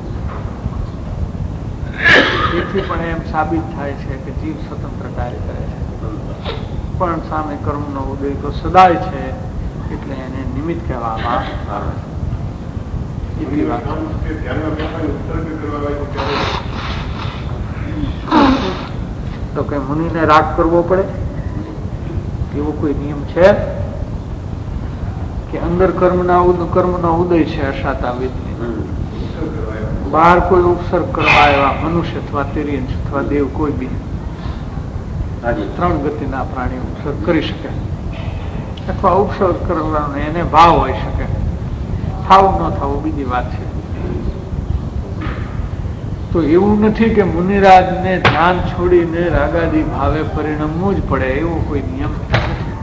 એથી પણ એમ સાબિત થાય છે કે જીવ સ્વતંત્ર કાર્ય કરે છે, પણ સામે કર્મનો ઉદય તો સદાય છે, એટલે એને નિમિત્ત કહેવામાં આવે છે. એવી વાત તો કે મુનિને રાગ કરવો પડે એવો કોઈ નિયમ છે કે અંદર કર્મનો ઉદય છે અશાતા વેદની, બહાર કોઈ ઉપસર્ગ કરવા એવા મનુષ્ય અથવા તિર્યંશ અથવા દેવ કોઈ બી 3 ગતિના પ્રાણી ઉપસર્ગ કરી શકે, અથવા ઉપસર્ગ કરવાનો એને ભાવ હોઈ શકે, થાવું ન થવું બીજી વાત છે. તો એવું નથી કે મુનિરાજને ધ્યાન છોડીને રાગાદી ભાવે પરિણમવું જ પડે એવો કોઈ નિયમ નથી.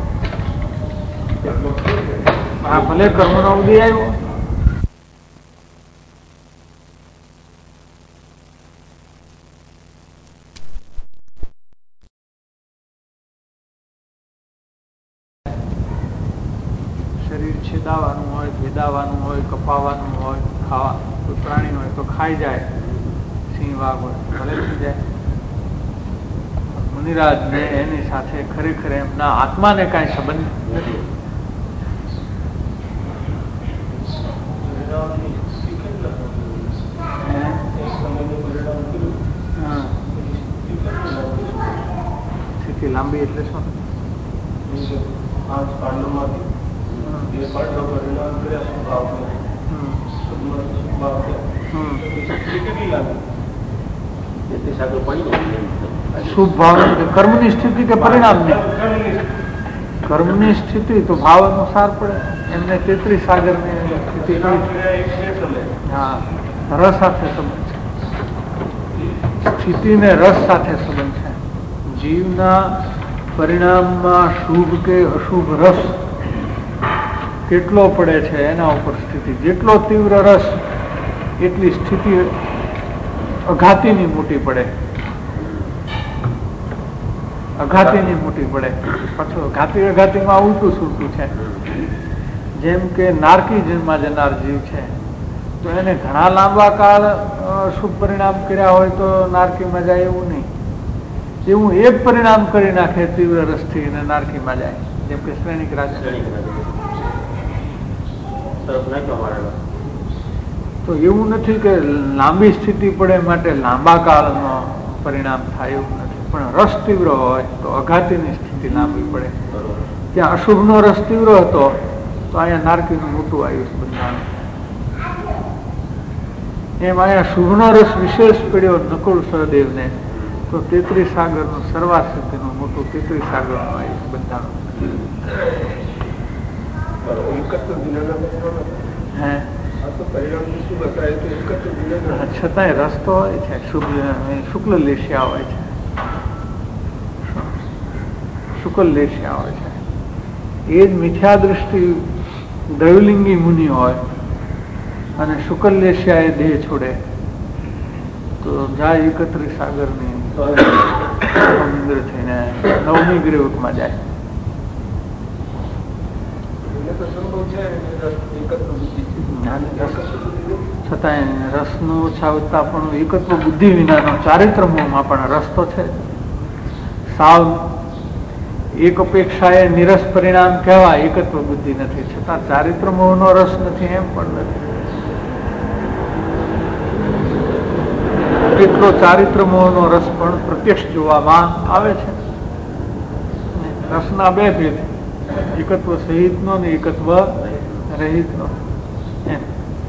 ભલે કર્મનો ઉદય આવ્યો, શરીર છેદાવાનું હોય, ભેદાવાનું હોય, કપાવાનું હોય, ખાવા કોઈ પ્રાણી હોય તો ખાઈ જાય, સિંહ વાઘ હોય ભલે થઈ જાય. મુનિરાજ ને એની સાથે ખરેખર એમના આત્માને કાંઈ સંબંધ નથી. સ્થિતિ લાંબી એટલે શું? શુભ ભાવ કર્મની સ્થિતિ કે પરિણામની? કર્મની સ્થિતિ તો ભાવ અનુસાર પડે. એમને 33 સાગરની સ્થિતિ, હા, રસ સાથે સંબંધ છે. સ્થિતિ ને રસ સાથે સંબંધ છે. જીવના પરિણામમાં શુભ કે અશુભ રસ કેટલો પડે છે એના ઉપર સ્થિતિ. જેટલો તીવ્ર રસ એટલી સ્થિતિ અઘાતીની મોટી પડે, અઘાતીની મોટી પડે. પાછું અઘાતીમાં ઉલટું સુલટું છે. જેમ કે નારકી જન્મમાં જનાર જીવ છે તો એને ઘણા લાંબા કાળ શુભ પરિણામ કર્યા હોય તો નારકીમાં જાય એવું નહીં. એવું એક પરિણામ કરી નાખે તીવ્ર રસથી અને નારકીમાં જાય, જેમ કે શ્રેણિક રાજા. તો એવું નથી કે લાંબી સ્થિતિ પડે માટે લાંબા કાળનો પરિણામ થાય, એવું નથી. પણ રસ તીવ્ર હોય તો અઘાતીની સ્થિતિ લાંબી પડે. ત્યાં અશુભનો રસ તીવ્ર હતો તો અહીંયા નારકીનું મોટું આયુષ બંધાણું. એમ અહીંયા શુભનો રસ વિશેષ પડ્યો નકુળ સહદેવને તો 33 સાગરનું સર્વાસિદ્ધિનું મોટું 33 સાગરનું આયુષ બંધાણું. છતાંય રસ તો હોય છે, શુક્લ લેશિયા હોય છે, શુક્લ લેશિયા હોય છે. એ જ મિથ્યા દૃષ્ટિ દૈવલિંગી મુનિ હોય અને શુક્લ લેશિયા એ દેહ છોડે તો જાય 31 સાગરની ઇન્દ્ર થઈને 9મી ગ્રેવકમાં જાય. છતાંય રસનું છાવતા પણ એકત્વ બુદ્ધિ વિનાનો ચારિત્ર મોહમાં પણ રસ તો છે. સાવ એક અપેક્ષાએ નિરસ પરિણામ કહેવાય, એકત્વ બુદ્ધિ નથી. છતાં ચારિત્ર મોહનો રસ નથી એમ પણ નથી. એટલો ચારિત્ર મોહનો રસ પણ પ્રત્યક્ષ જોવામાં આવે છે. રસના 2 ભેદ, એકત્વ સહિતનો ને એકત્વ રહિતનો. એમ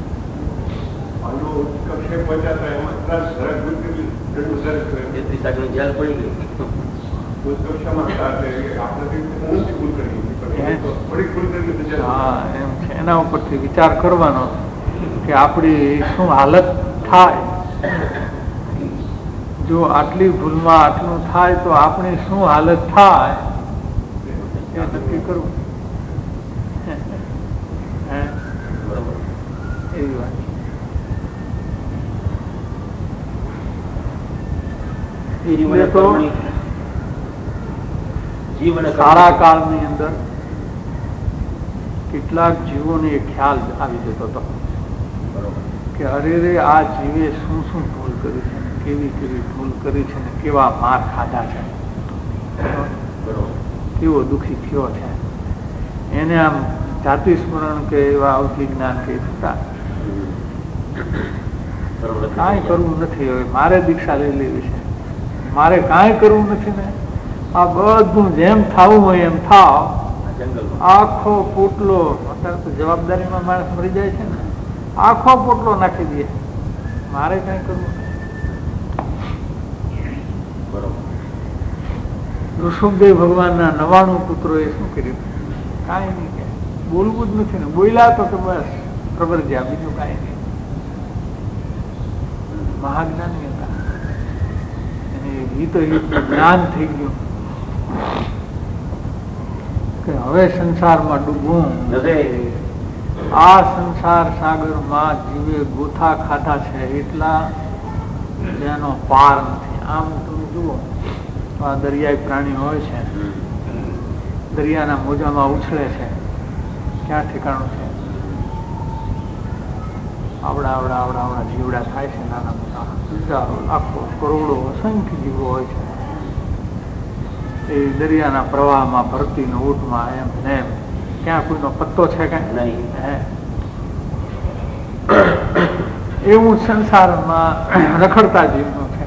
એના ઉપરથી વિચાર કરવાનો કે આપણી શું હાલત થાય જો આટલી ભૂલમાં આટલું થાય તો આપણી શું હાલત થાય એ નક્કી કરવું. એટલે તો સારા કાળની અંદર કેટલાક જીવોને એ ખ્યાલ આવી જતો હતો કે અરે રે આ જીવે શું શું ભૂલ કરી છે, કેવી કેવી ભૂલ કરી છે ને કેવા માર ખાધા છે, કેવો દુઃખી થયો છે. એને આમ જાતિ સ્મરણ કે એવા અવધિ જ્ઞાન કે થતા કાંઈ કરવું નથી, હવે મારે દીક્ષા લઈ લેવી છે, મારે કાંઈ કરવું નથી ને આ બધું જેમ થવું હોય એમ થાવ. આખો પોટલો, અત્યારે તો જવાબદારીમાં માણસ મરી જાય છે ને, આખો પોટલો નાખી દે, મારે કઈ કરવું. ઋષભદેવ ભગવાનના 99 પુત્રોએ શું કર્યું? કાંઈ નહીં, કે બોલવું જ નથી ને, બોલ્યા તો બસ પ્રબર ગયા, બીજું કાંઈ નહીં. મહાજ્ઞાની હતા, એને હિત જ્ઞાન થઈ ગયું કે હવે સંસારમાં ડૂબવું નથી. આ સંસાર સાગરમાં જીવે ગોથા ખાધા છે એટલા જેનો પાર નથી. આમ તમે જુઓ, આ દરિયાઈ પ્રાણી હોય છે, દરિયાના મોજામાં ઉછળે છે, ક્યાં ઠેકાણું છે? આવડા આવડા આવડા આવડા જીવડા થાય છે, નાના મોટા હજારો લાખો કરોડો અસંખ્ય જીવો હોય છે. એ દરિયાના પ્રવાહમાં ભરતીનો ઊંટમાં એમ ને એમ, ક્યાં કોઈનો પત્તો છે કઈ નહીં. એવું સંસારમાં રખડતા જીવનું છે.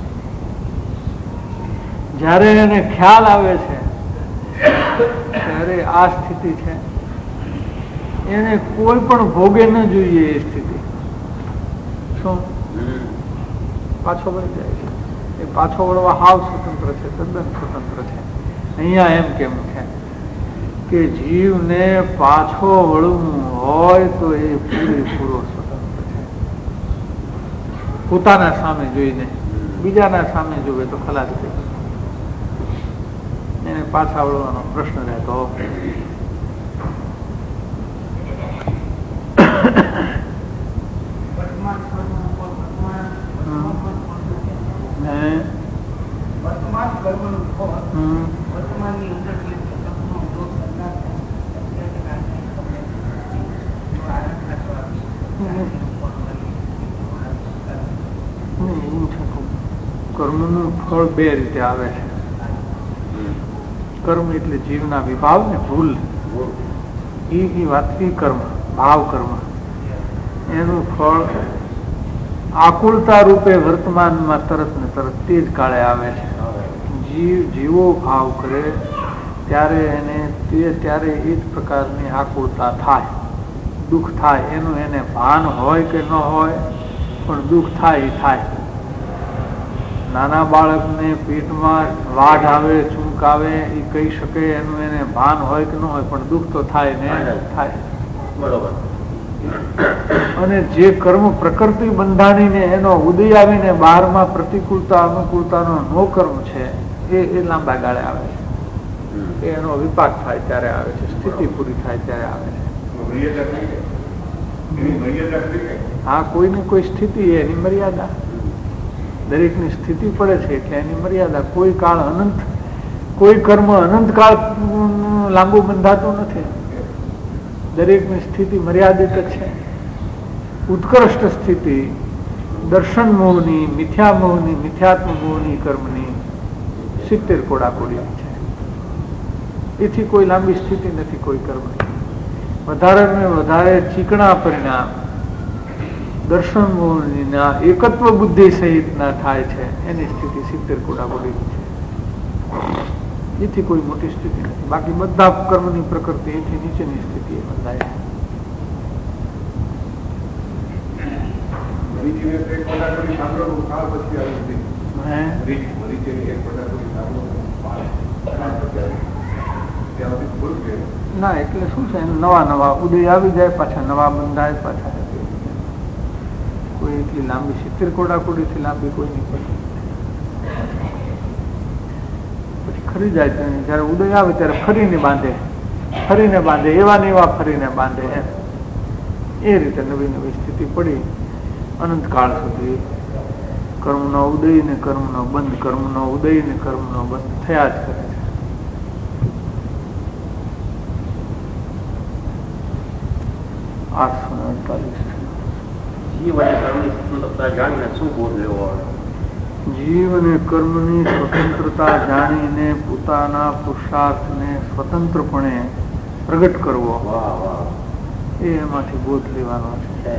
જયારે એને ખ્યાલ આવે છે ત્યારે આ સ્થિતિ છે, એને કોઈ પણ ભોગે ન જોઈએ. એ સ્થિતિ શું પાછો વળી જાય છે? એ પાછો વળવા હાવ સ્વતંત્ર છે, તદ્દન સ્વતંત્ર છે. અહીંયા એમ કેમ છે કે જીવને પાછો વળવું હોય તો એ પૂરેપૂરો સ્વતંત્ર છે. પોતાના સામે જોઈને, બીજાના સામે જોવે તો ખલાસ થઈ જાય. એને પાછા વળવાનો પ્રશ્ન રહેતો. કર્મનું ફળ બે રીતે આવે છે. કર્મ એટલે જીવના વિભાવ ને ભૂલ, એ વાત એ કર્મ, ભાવ કર્મ. એનું ફળ આકુળતા રૂપે વર્તમાનમાં તરત ને તરત તે જ કાળે આવે છે. જીવો ભાવ કરે ત્યારે એને ત્યારે એ જ પ્રકારની આકુળતા થાય, દુઃખ થાય. એનું એને ભાન હોય કે ન હોય, પણ દુઃખ થાય એ થાય. નાના બાળકને પેટમાં વાઢ આવે, ચૂંક આવે, એ કહી શકે, એનું એને ભાન હોય કે ન હોય, પણ દુઃખ તો થાય ને થાય. બરોબર. અને જે કર્મ પ્રકૃતિ બંધાણીને એનો ઉદય આવીને બહારમાં પ્રતિકૂળતા અનુકૂળતાનો નો કર્મ છે, એ લાંબા ગાળે આવે છે. એનો વિપાક થાય ત્યારે આવે છે, સ્થિતિ પૂરી થાય ત્યારે આવે છે. હા, કોઈને કોઈ સ્થિતિ એની મર્યાદા, દરેકની સ્થિતિ પડે છે એટલે એની મર્યાદા. કોઈ કાળ અનંત, કોઈ કર્મ અનંત કાળ લાંબુ બંધાતું નથી. દરેકની સ્થિતિ મર્યાદિત જ છે. ઉત્કૃષ્ટ સ્થિતિ દર્શન મોહની, મિથ્યા મોહની, મિથ્યાત્મ મોહની કર્મની 70 કોડાકોડી છે. એથી કોઈ લાંબી સ્થિતિ નથી કોઈ કર્મની. વધારે ને વધારે ચીકણા પરિણામ દર્શન મોહનીના એકત્વ બુદ્ધિ સહિતના થાય છે, એની સ્થિતિ 70 કોડાકોડી છે. એથી કોઈ મોટી સ્થિતિ નથી. બાકી બધા કર્મની પ્રકૃતિ એથી નીચેની સ્થિતિ એ બંધાય. ના, એટલે શું છે, નવા નવા ઉદય આવી જાય, પાછા નવા બંધાય, પાછા. કોઈ એટલી લાંબી 70 કોડાકોડીથી લાંબી કોઈ નહીં પડે. પછી ખરી જાય જયારે ઉદય આવે ત્યારે ફરીને બાંધે, ફરીને બાંધે, એવા ને એવા ફરીને બાંધે. એમ એ રીતે નવી નવી સ્થિતિ પડી અનંતકાળ સુધી કર્મનો ઉદય ને કર્મનો બંધ, કર્મનો ઉદય ને કર્મનો બંધ થયા જ કરે છે. જીવ અને કર્મની સ્વતંત્રતા જાણીને શું બોધ લેવો આવે? જીવ અને કર્મની સ્વતંત્રતા જાણીને પોતાના પુરુષાર્થને સ્વતંત્રપણે પ્રગટ કરવો, એ એમાંથી બોધ લેવાનો છે.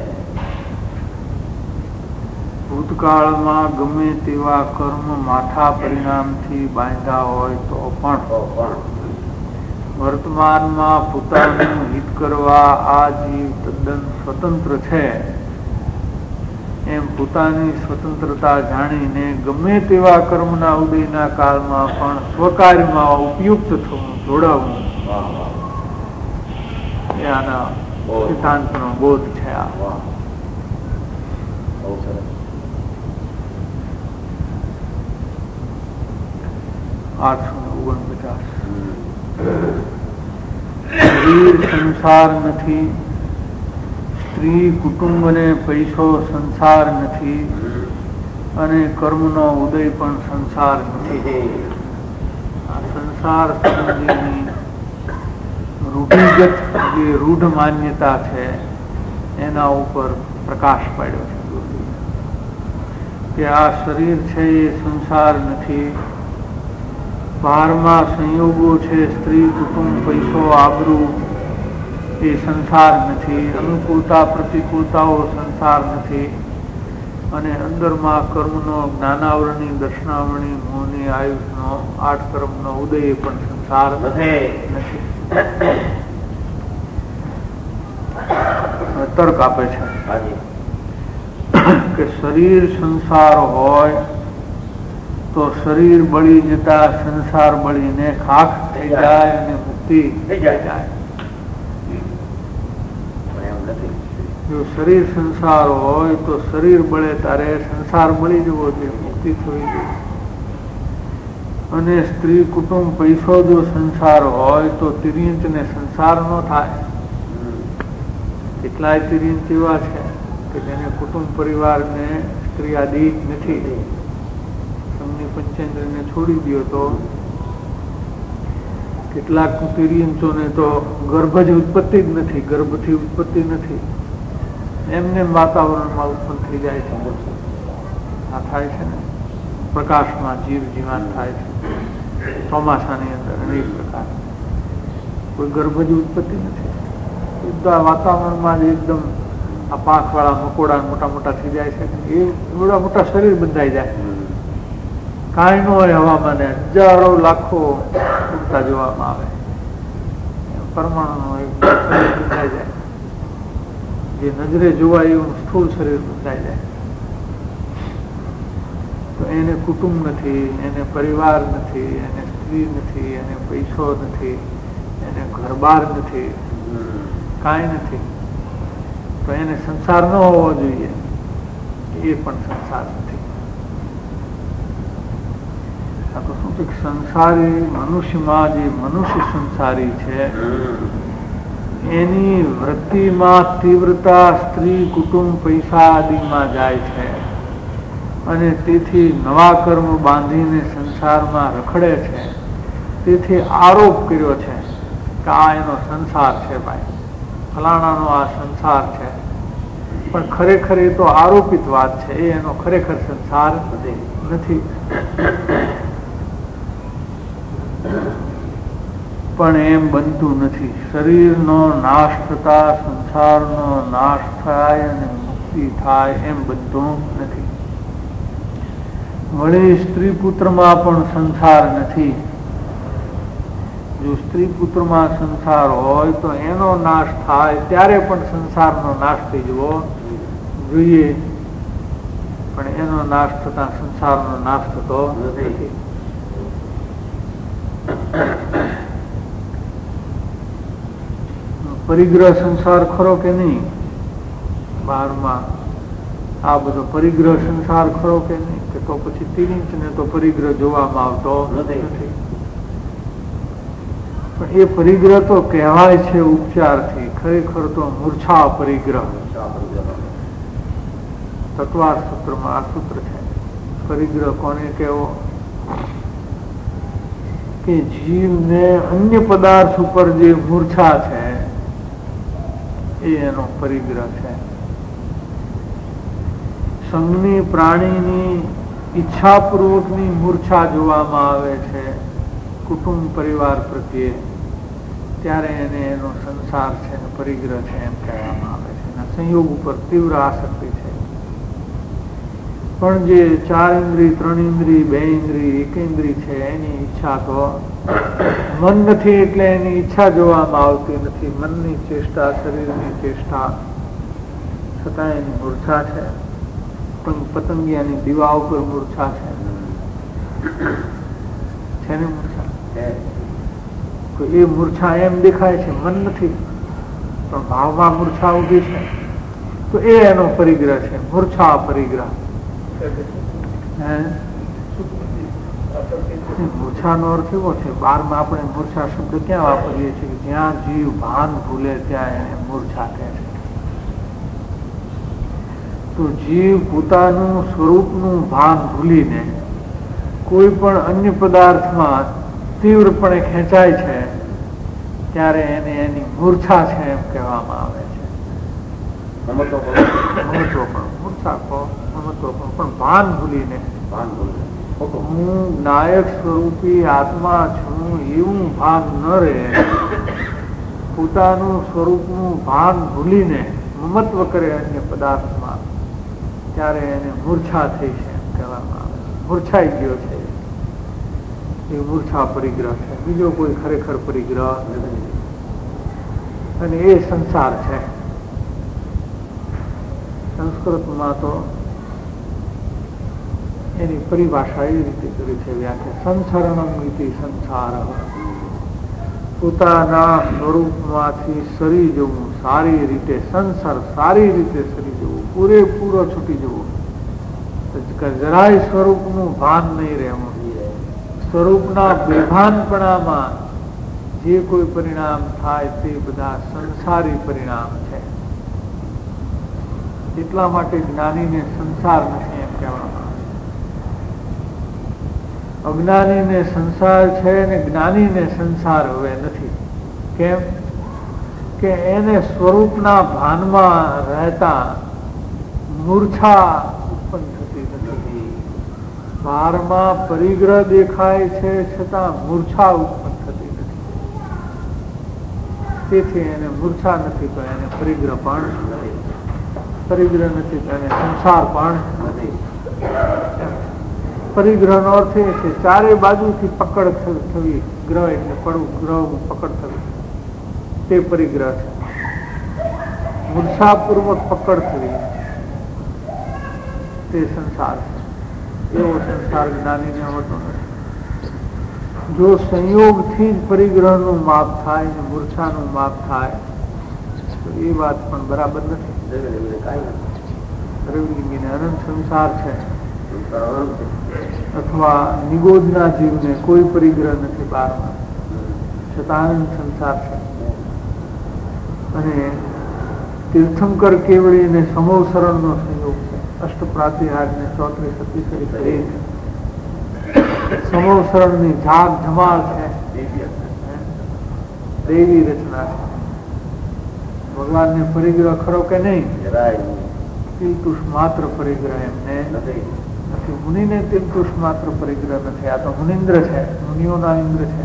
ભૂતકાળમાં ગમે તેવા કર્મ માઠા પરિણામથી બાંધ્યા હોય તો પણ વર્તમાનમાં પોતાનું હિત કરવા આ જીવ તદ્દન સ્વતંત્ર છે. એમ પોતાની સ્વતંત્રતા જાણીને ગમે તેવા કર્મના ઉદયના કાળમાં પણ સ્વકાર્યમાં ઉપયુક્ત થવું, જોડાવવું, એ આના સિદ્ધાંતનો બોધ છે. આ 849 શરીર સંસાર નથી, સ્ત્રી કુટુંબ અને પૈસો સંસાર નથી, અને કર્મનો ઉદય પણ સંસાર નથી. આ સંસાર સંબંધીની રૂઢિગત જે રૂઢ માન્યતા છે એના ઉપર પ્રકાશ પાડ્યો છે કે આ શરીર છે એ સંસાર નથી, બહારમાં સંયોગો છે, સ્ત્રી કુટુંબ પૈસો આબરૂ એ સંસાર નથી, અનુકૂળતા પ્રતિકૂળતાઓ સંસાર નથી, અને અંદરમાં કર્મનો જ્ઞાનાવરણી દર્શનાવરણી મોહની આયુષનો 8 કર્મનો ઉદય પણ સંસાર નથી. તર્ક આપે છે કે શરીર સંસાર હોય તો શરીર બળી જતા સંસાર બળીને ખાખ થઈ જાય અને મુક્તિ થઈ જાય. જો શરીર સંસાર હોય તો શરીર બળે ત્યારે સંસાર બળી જવો જોઈએ, મુક્તિ થવી જોઈએ. અને સ્ત્રી કુટુંબ પૈસો જો સંસાર હોય તો તિર્યંચ ને સંસાર ન થાય. કેટલાય તિર્યંચ એવા છે કે જેને કુટુંબ પરિવાર ને સ્ત્રી આદિ નથી. પંચેન્દ્રને છોડી દો તો કેટલાક તિર્યંચોને તો ગર્ભ જ ઉત્પત્તિ જ નથી, ગર્ભથી ઉત્પત્તિ નથી, એમને વાતાવરણમાં ઉત્પન્ન થઈ જાય છે. આ થાય છે ને, પ્રકાશમાં જીવ જીવાન થાય છે ચોમાસાની અંદર અનેક પ્રકાર, કોઈ ગર્ભ જ ઉત્પત્તિ નથી. બધા વાતાવરણમાં જ એકદમ આ પાંખ વાળા મકોડા મોટા મોટા થઈ જાય છે, એ મોટા મોટા શરીર બંધાઈ જાય. કાંઈ ન હોય હવામાને હજારો લાખો ઉડતા જોવામાં આવે, પરમાણુ શરીર બંધાઈ જાય, જે નજરે જોવાય એવું સ્થૂળ શરીર બંધાઈ જાય. તો એને કુટુંબ નથી, એને પરિવાર નથી, એને સ્ત્રી નથી, એને પૈસો નથી, એને ઘરબાર નથી, કાંઈ નથી. તો એને સંસાર ન હોવો જોઈએ, એ પણ સંસાર નથી. તો શું છે, સંસારી મનુષ્યમાં જે મનુષ્ય સંસારી છે એની વૃત્તિમાં તીવ્રતા સ્ત્રી કુટુંબ પૈસા આદિમાં જાય છે, અને તેથી નવા કર્મ બાંધીને સંસારમાં રખડે છે. તેથી આરોપ કર્યો છે કે આ એનો સંસાર છે, ભાઈ ફલાણાનો આ સંસાર છે. પણ ખરેખર એ તો આરોપિત વાત છે, એ એનો ખરેખર સંસાર નથી. પણ એમ બનતું નથી. શરીરનો નાશ થતા સંસારનો નાશ થાય અને મુક્તિ થાય એમ બનતું નથી. વળી સ્ત્રી પુત્રમાં પણ સંસાર નથી. જો સ્ત્રી પુત્રમાં સંસાર હોય તો એનો નાશ થાય ત્યારે પણ સંસારનો નાશ થઈ જવો જોઈએ, પણ એનો નાશ થતા સંસારનો નાશ થતો નથી. પરિગ્રહ સંસાર ખરો કે નહીં? બહારમાં આ બધો પરિગ્રહ સંસાર ખરો કે નહીં? કે તો પછી તિરિંચ ને તો પરિગ્રહ જોવામાં આવતો નથી. પણ એ પરિગ્રહ તો કહેવાય છે ઉપચારથી, ખરેખર તો મૂર્છા પરિગ્રહ. તત્વાર સૂત્રમાં આ સૂત્ર છે. પરિગ્રહ કોને કહેવો? કે જીવને અન્ય પદાર્થ ઉપર જે મૂર્છા છે એ એનો પરિગ્રહ છે. સંઘની પ્રાણીની ઈચ્છાપૂર્વકની મૂર્છા જોવામાં આવે છે કુટુંબ પરિવાર પ્રત્યે, ત્યારે એને એનો સંસાર છે, પરિગ્રહ છે એમ કહેવામાં આવે છે. એના સંયોગ ઉપર તીવ્ર આસક્તિ છે. પણ જે 4 ઇન્દ્રિય, 3 ઇન્દ્રિય, 2 ઇન્દ્રિય, 1 ઇન્દ્રિય છે એની ઈચ્છા તો મન નથી એટલે એની ઈચ્છા જોવામાં આવતી નથી. મનની ચેષ્ટા, શરીરની ચેષ્ટા છતાં એની મૂર્છા છે. પતંગિયાની દીવા ઉપર મૂર્છા છે ને મૂર્છા તો એ મૂર્છા એમ દેખાય છે, મન નથી પણ ભાવમાં મૂર્છા ઉભી છે તો એ એનો પરિગ્રહ છે, મૂર્છા પરિગ્રહ. મૂર્છાનો અર્થ એવો છે, 12માં આપણે મૂર્છા શબ્દ ક્યાં વાપરીએ છીએ? જ્યાં જીવ ભાન ભૂલે ત્યાં એને મૂર્છા કહે છે. તો જીવ પોતાનું સ્વરૂપનું ભાન ભૂલીને કોઈ પણ અન્ય પદાર્થમાં તીવ્રપણે ખેંચાય છે ત્યારે એને એની મૂર્છા છે એમ કહેવામાં આવે છે. મૂર્છા પણ ભાન ભૂલીને, હું નાયક સ્વરૂપી આત્મા છું એવું ભાન ન રહે, પોતાનું સ્વરૂપનું ભાન ભૂલીને મમત્વ કરે અન્ય પદાર્થમાં, ત્યારે એને મૂર્છા થઈ છે એમ કહેવામાં આવે. મૂર્છાઈ ગયો છે એ મૂર્છા પરિગ્રહ છે, બીજો કોઈ ખરેખર પરિગ્રહ નથી. અને એ સંસાર છે. સંસ્કૃતમાં તો એની પરિભાષા એવી રીતે કરી છે વ્યાખ્યા, સંસરણમ ઇતિ સંસાર, પોતાના સ્વરૂપમાંથી સરી જવું, સારી રીતે સંસાર, સારી રીતે સરી જવું, પૂરેપૂરો છૂટી જવું, જરાય સ્વરૂપનું ભાન નહીં રહેવું. સ્વરૂપના બેભાનપણામાં જે કોઈ પરિણામ થાય તે બધા સંસારી પરિણામ છે. એટલા માટે જ્ઞાનીને સંસાર નથી એમ કહેવામાં આવે. અજ્ઞાનીને સંસાર છે ને જ્ઞાનીને સંસાર હવે નથી. કેમ કે એને સ્વરૂપના ભાનમાં રહેતા મૂર્છા ઉત્પન્ન થતી નથી. બહારમાં પરિગ્રહ દેખાય છે છતાં મૂર્છા ઉત્પન્ન થતી નથી. તેથી એને મૂર્છા નથી તો એને પરિગ્રહ પણ નથી, પરિગ્રહ નથી તો એને સંસાર પણ નથી. પરિગ્રહનો અર્થ એ છે ચારે બાજુથી પકડ થવી, ગ્રહ એટલે પડવું, ગ્રહનું પકડ થવી, તે પરિગ્રહ છે. મૂર્છાપૂર્વક પકડ થવી તે સંસાર છે. એવો સંસાર જ્ઞાનીને હોતો નથી. જો સંયોગથી જ પરિગ્રહનું માપ થાય ને મૂર્છાનું માપ થાય તો એ વાત પણ બરાબર નથી. રવિલિંગીને અનંત સંસાર છે, અથવા નિગોદના જીવને કોઈ પરિગ્રહ નથી બહારમાં, છતાં અનંત સંસાર છે. અને તીર્થંકર કેવળીને સમોસરણનો સંયોગ છે. અષ્ટપ્રાતિહારને 34 શરીર સમોસરણની ઝાક ધમાલ છે, દેવી રચના છે. ભગવાનને પરિગ્રહ ખરો કે નહીં? તિલતુષ માત્ર પરિગ્રહ એમને નથી. મુનિને તિલતુષ માત્ર પરિગ્રહ નથી. આ તો મુનિન્દ્ર છે, મુનિઓના ઇન્દ્ર છે.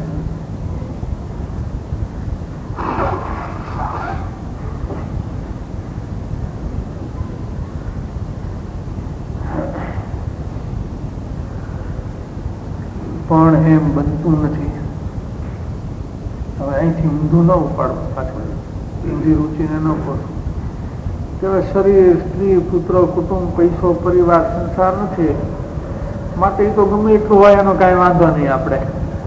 પણ એમ બનતું નથી. હવે અહીંથી ઊંધું ન ઉપાડવું, પાછળ ઊંધી રૂચિને ન ખોટું. કે શરીર, સ્ત્રી, પુત્ર, કુટુંબ, પૈસો, પરિવાર, સંસાર નથી, માટે એ તો ગમે એટલું હોય એનો કઈ વાંધો નહીં. આપણે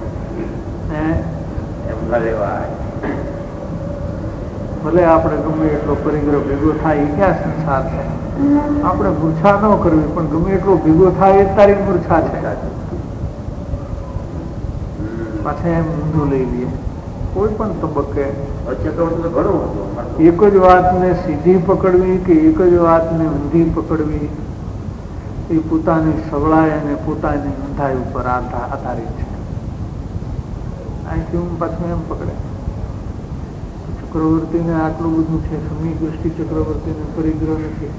ભલે આપણે ગમે એટલો પરિગ્રહ ભેગો થાય, એ ક્યાં સંસાર છે? આપણે મૂર્છા ન કરવી, પણ ગમે એટલો ભેગો થાય એ તારી મૂર્છા છે. પાછા એમ ઊંધું લઈ લઈએ. કોઈ પણ તબક્કે એક જ વાતને સીધી પકડવી કે એક જ વાતને ઊંધી પકડવી એ પોતાની સવળાઈ અને પોતાની ઊંધાઈ ઉપર આધારિત છે. અહીંથી હું પાછું એમ પકડે ચક્રવર્તીને આટલું બધું છે, સમી દૃષ્ટિ ચક્રવર્તીને પરિગ્રહ નથી,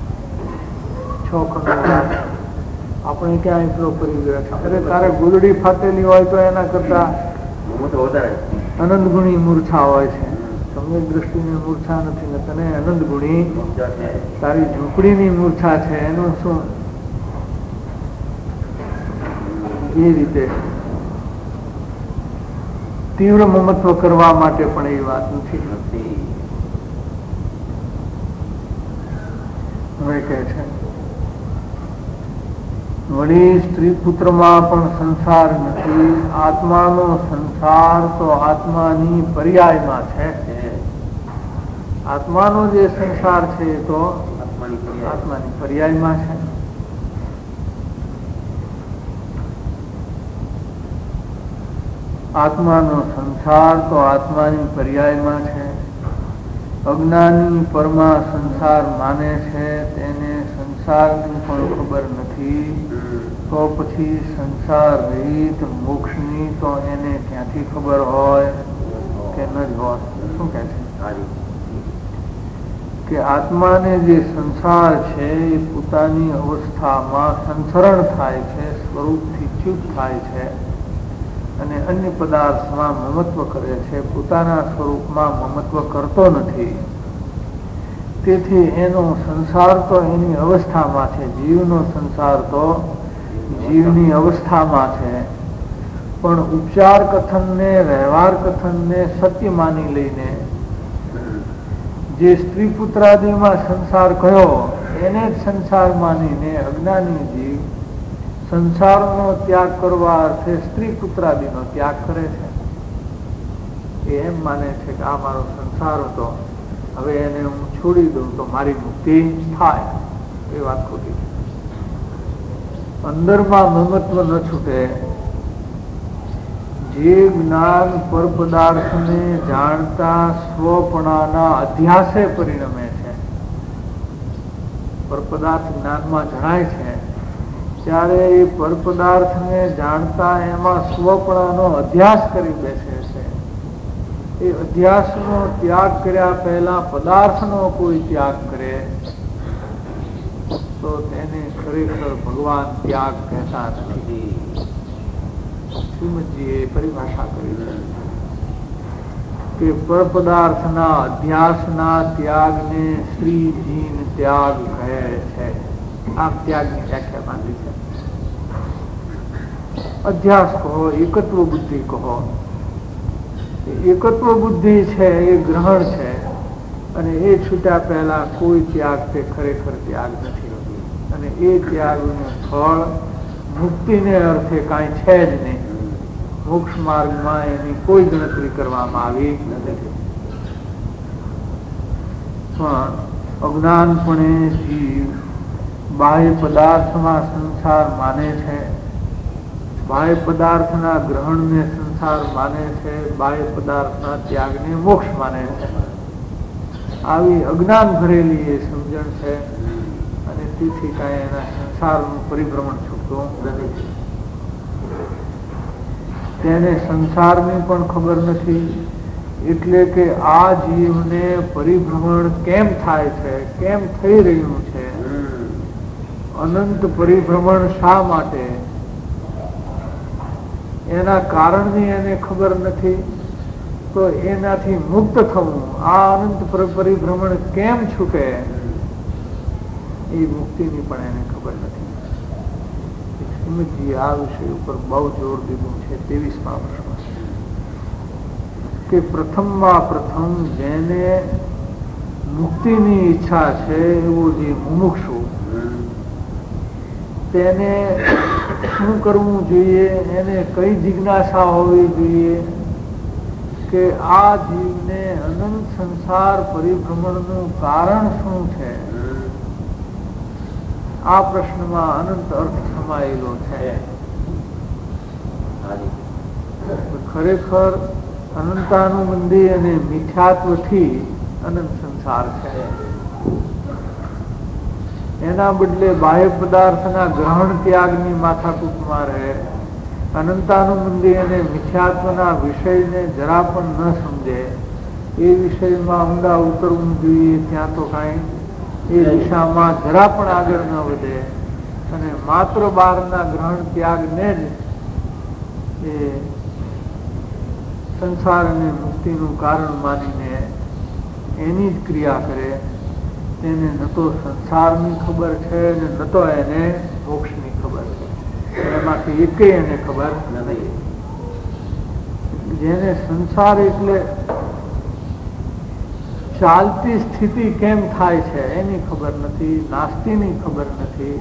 6 ખંડો, આપણે ક્યાં એટલો પરિગ્રહ છે? અરે તારે ગુદડી ફાટેલી હોય તો એના કરતા અનંત ગુણી મૂર્છા હોય છે. સમ્યક દ્રષ્ટિની મૂર્છા નથી ને તને અનંત ગુણી તારી ઝૂંપડીની મૂર્છા છે. એનું શું? એ રીતે તીવ્ર મમત્વ કરવા માટે પણ એ વાત નથી. હવે કહે છે વળી સ્ત્રી પુત્રમાં પણ સંસાર નથી. આત્માનો સંસાર તો આત્માની પર્યાયમાં છે. આત્માનો જે સંસાર છે એ તો આત્માની પર્યાયમાં છે. આત્માનો સંસાર તો આત્માની પર્યાયમાં છે. અજ્ઞાની પરમાં સંસાર માને છે, તેને સંસારની પણ ખબર નથી. તો પછી સંસાર રહિત મોક્ષની તો એને ક્યાંથી ખબર હોય કે ન જ હોય? શું કહે છે કે આત્માને જે સંસાર છે એ પોતાની અવસ્થામાં સંસરણ થાય છે, સ્વરૂપથી ચ્યુત થાય છે અને અન્ય પદાર્થમાં મમત્વ કરે છે, પોતાના સ્વરૂપમાં મમત્વ કરતો નથી. તેથી એનો સંસાર તો એની અવસ્થામાં છે, જીવનો સંસાર તો જીવની અવસ્થામાં છે. પણ ઉપચાર કથનને, વ્યવહાર કથનને સત્ય માની લઈને જે સ્ત્રી પુત્રાદિમાં સંસાર કયો એને જ સંસાર માનીને અજ્ઞાની જીવ સંસારનો ત્યાગ કરવા અર્થે સ્ત્રી પુત્રાદિનો ત્યાગ કરે છે. એ એમ માને છે કે આ મારો સંસાર હતો, હવે એને હું છોડી દઉં તો મારી મુક્તિ થાય. એ વાત ખોટી છે. અંદરમાં મમત્વ ન છૂટે. જે જ્ઞાન પર પદાર્થને જાણતા સ્વપણાના અધ્યાસે પરિણમે છે, પર પદાર્થ જ્ઞાનમાં જણાય છે ત્યારે એ પર પદાર્થને જાણતા એમાં સ્વપણાનો અધ્યાસ કરી બેસે છે. એ અધ્યાસનો ત્યાગ કર્યા પહેલા પદાર્થનો કોઈ ત્યાગ કરે તો તેને ખરેખર ભગવાન ત્યાગ કહેતા નથી. શ્રીમદજીએ પરિભાષા કરી છે કે પર પદાર્થના અધ્યાસના ત્યાગને શ્રીજીન ત્યાગ કહે છે. આમ ત્યાગની વ્યાખ્યા બાંધી છે. અધ્યાસ કહો, એકત્વ બુદ્ધિ કહો. એકત્વ બુદ્ધિ છે એ ગ્રહણ છે અને એ છૂટ્યા પહેલા કોઈ ત્યાગ તે ખરેખર ત્યાગ નથી. અને એ ત્યાગનું ફળ મુક્તિને અર્થે કાંઈ છે જ નહીં. મોક્ષ માર્ગમાં એની કોઈ ગણતરી કરવામાં આવી નથી. પણ અજ્ઞાનપણે જીવ બાહ્ય પદાર્થમાં સંસાર માને છે, બાહ્ય પદાર્થના ગ્રહણને સંસાર માને છે, બાહ્ય પદાર્થના ત્યાગને મોક્ષ માને છે. આવી અજ્ઞાન ભરેલી એ સમજણ છે અને તેથી કાંઈ એના સંસારનું પરિભ્રમણ છૂટતું નથી. તેને સંસારની પણ ખબર નથી. એટલે કે આ જીવને પરિભ્રમણ કેમ થાય છે, કેમ થઈ રહ્યું છે, અનંત પરિભ્રમણ શા માટે, એના કારણની એને ખબર નથી. તો એનાથી મુક્ત થવું, આ અનંત પરિભ્રમણ કેમ છૂટે એ મુક્તિની પણ એને ખબર નથી. શ્રીમદજીએ આ વિષય ઉપર બહુ જોર દીધું છે 23મા વર્ષમાં કે પ્રથમમાં પ્રથમ જેને મુક્તિની ઈચ્છા છે એવો જે મુમુક્ષુ, તેને શું કરવું જોઈએ, એને કઈ જિજ્ઞાસા હોવી જોઈએ કે આ જીવને અનંત સંસાર પરિભ્રમણનું કારણ શું છે. આ પ્રશ્નમાં અનંત અર્થ સમાયેલો છે. ખરેખર અનંતાનુબંધી અને મિથ્યાત્વથી અનંત સંસાર છે. એના બદલે બાહ્ય પદાર્થના ગ્રહણ ત્યાગની માથાકૂટમાં રહે, અનંતાનુબંધી અને મિથ્યાત્વના વિષયને જરા પણ ન સમજે, એ વિષયમાં ઊંડા ઉતરવું જોઈએ, ત્યાં તો કાંઈ એ દિશામાં જરા પણ આગળ ન વધે અને માત્ર બહારના ગ્રહણ ત્યાગને જ એ સંસાર અને મુક્તિનું કારણ માનીને એની જ ક્રિયા કરે, તેને ન તો સંસારની ખબર છે ને ન તો એને મોક્ષની ખબર છે, એમાંથી એકેય એને ખબર નથી. જેને સંસાર એટલે ચાલતી સ્થિતિ કેમ થાય છે એની ખબર નથી, નાસ્તિની ખબર નથી,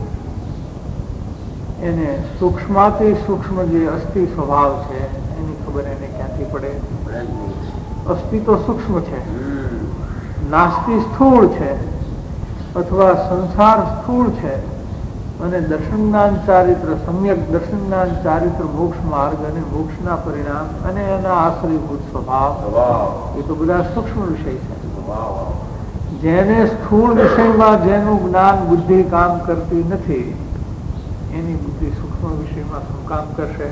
એને સૂક્ષ્માથી સૂક્ષ્મ જે અસ્થિ સ્વભાવ છે એની ખબર એને ક્યાંથી પડે? અસ્થિ તો સૂક્ષ્મ છે, નાસ્તિ સ્થૂળ છે, અથવા સંસાર સ્થૂળ છે, અને દર્શન જ્ઞાન ચારિત્ર, સમ્યક દર્શન જ્ઞાન ચારિત્ર, મોક્ષ માર્ગ અને મોક્ષના પરિણામ અને એના આશ્રયભૂત સ્વભાવ, એ તો બધા સૂક્ષ્મ વિષય છે. જેને સ્થૂળ વિષયમાં જેનું જ્ઞાન બુદ્ધિ કામ કરતી નથી, એની બુદ્ધિ સૂક્ષ્મ વિષયમાં શું કામ કરશે?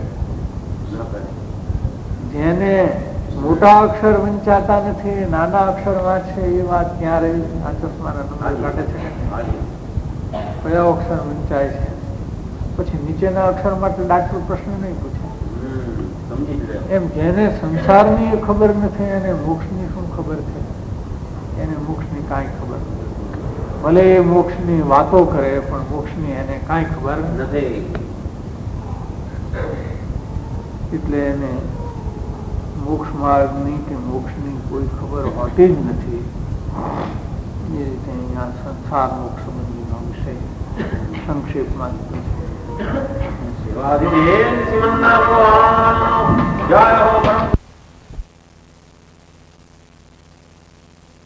જેને મોટા અક્ષર વંચાતા નથી, નાના અક્ષર વાંચે, એ વાત ક્યારે આ ચશ્માના નંબર કાઢે છે? કયા અક્ષર વંચાય છે? પછી નીચેના અક્ષર માટે ડાક્ટર પ્રશ્ન નહીં પૂછે. એમ જેને સંસારની ખબર નથી એને મોક્ષની શું ખબર છે? એને મોક્ષની કાંઈ ખબર નથી. ભલે એ મોક્ષની વાતો કરે પણ મોક્ષની એને કાંઈ ખબર નથી. એટલે એને મોક્ષ માર્ગની કે મોક્ષની કોઈ ખબર હોતી જ નથી. એ રીતે અહીંયા સંસાર મોક્ષ સંબંધીનો વિષય સંક્ષેપમાં જય હો.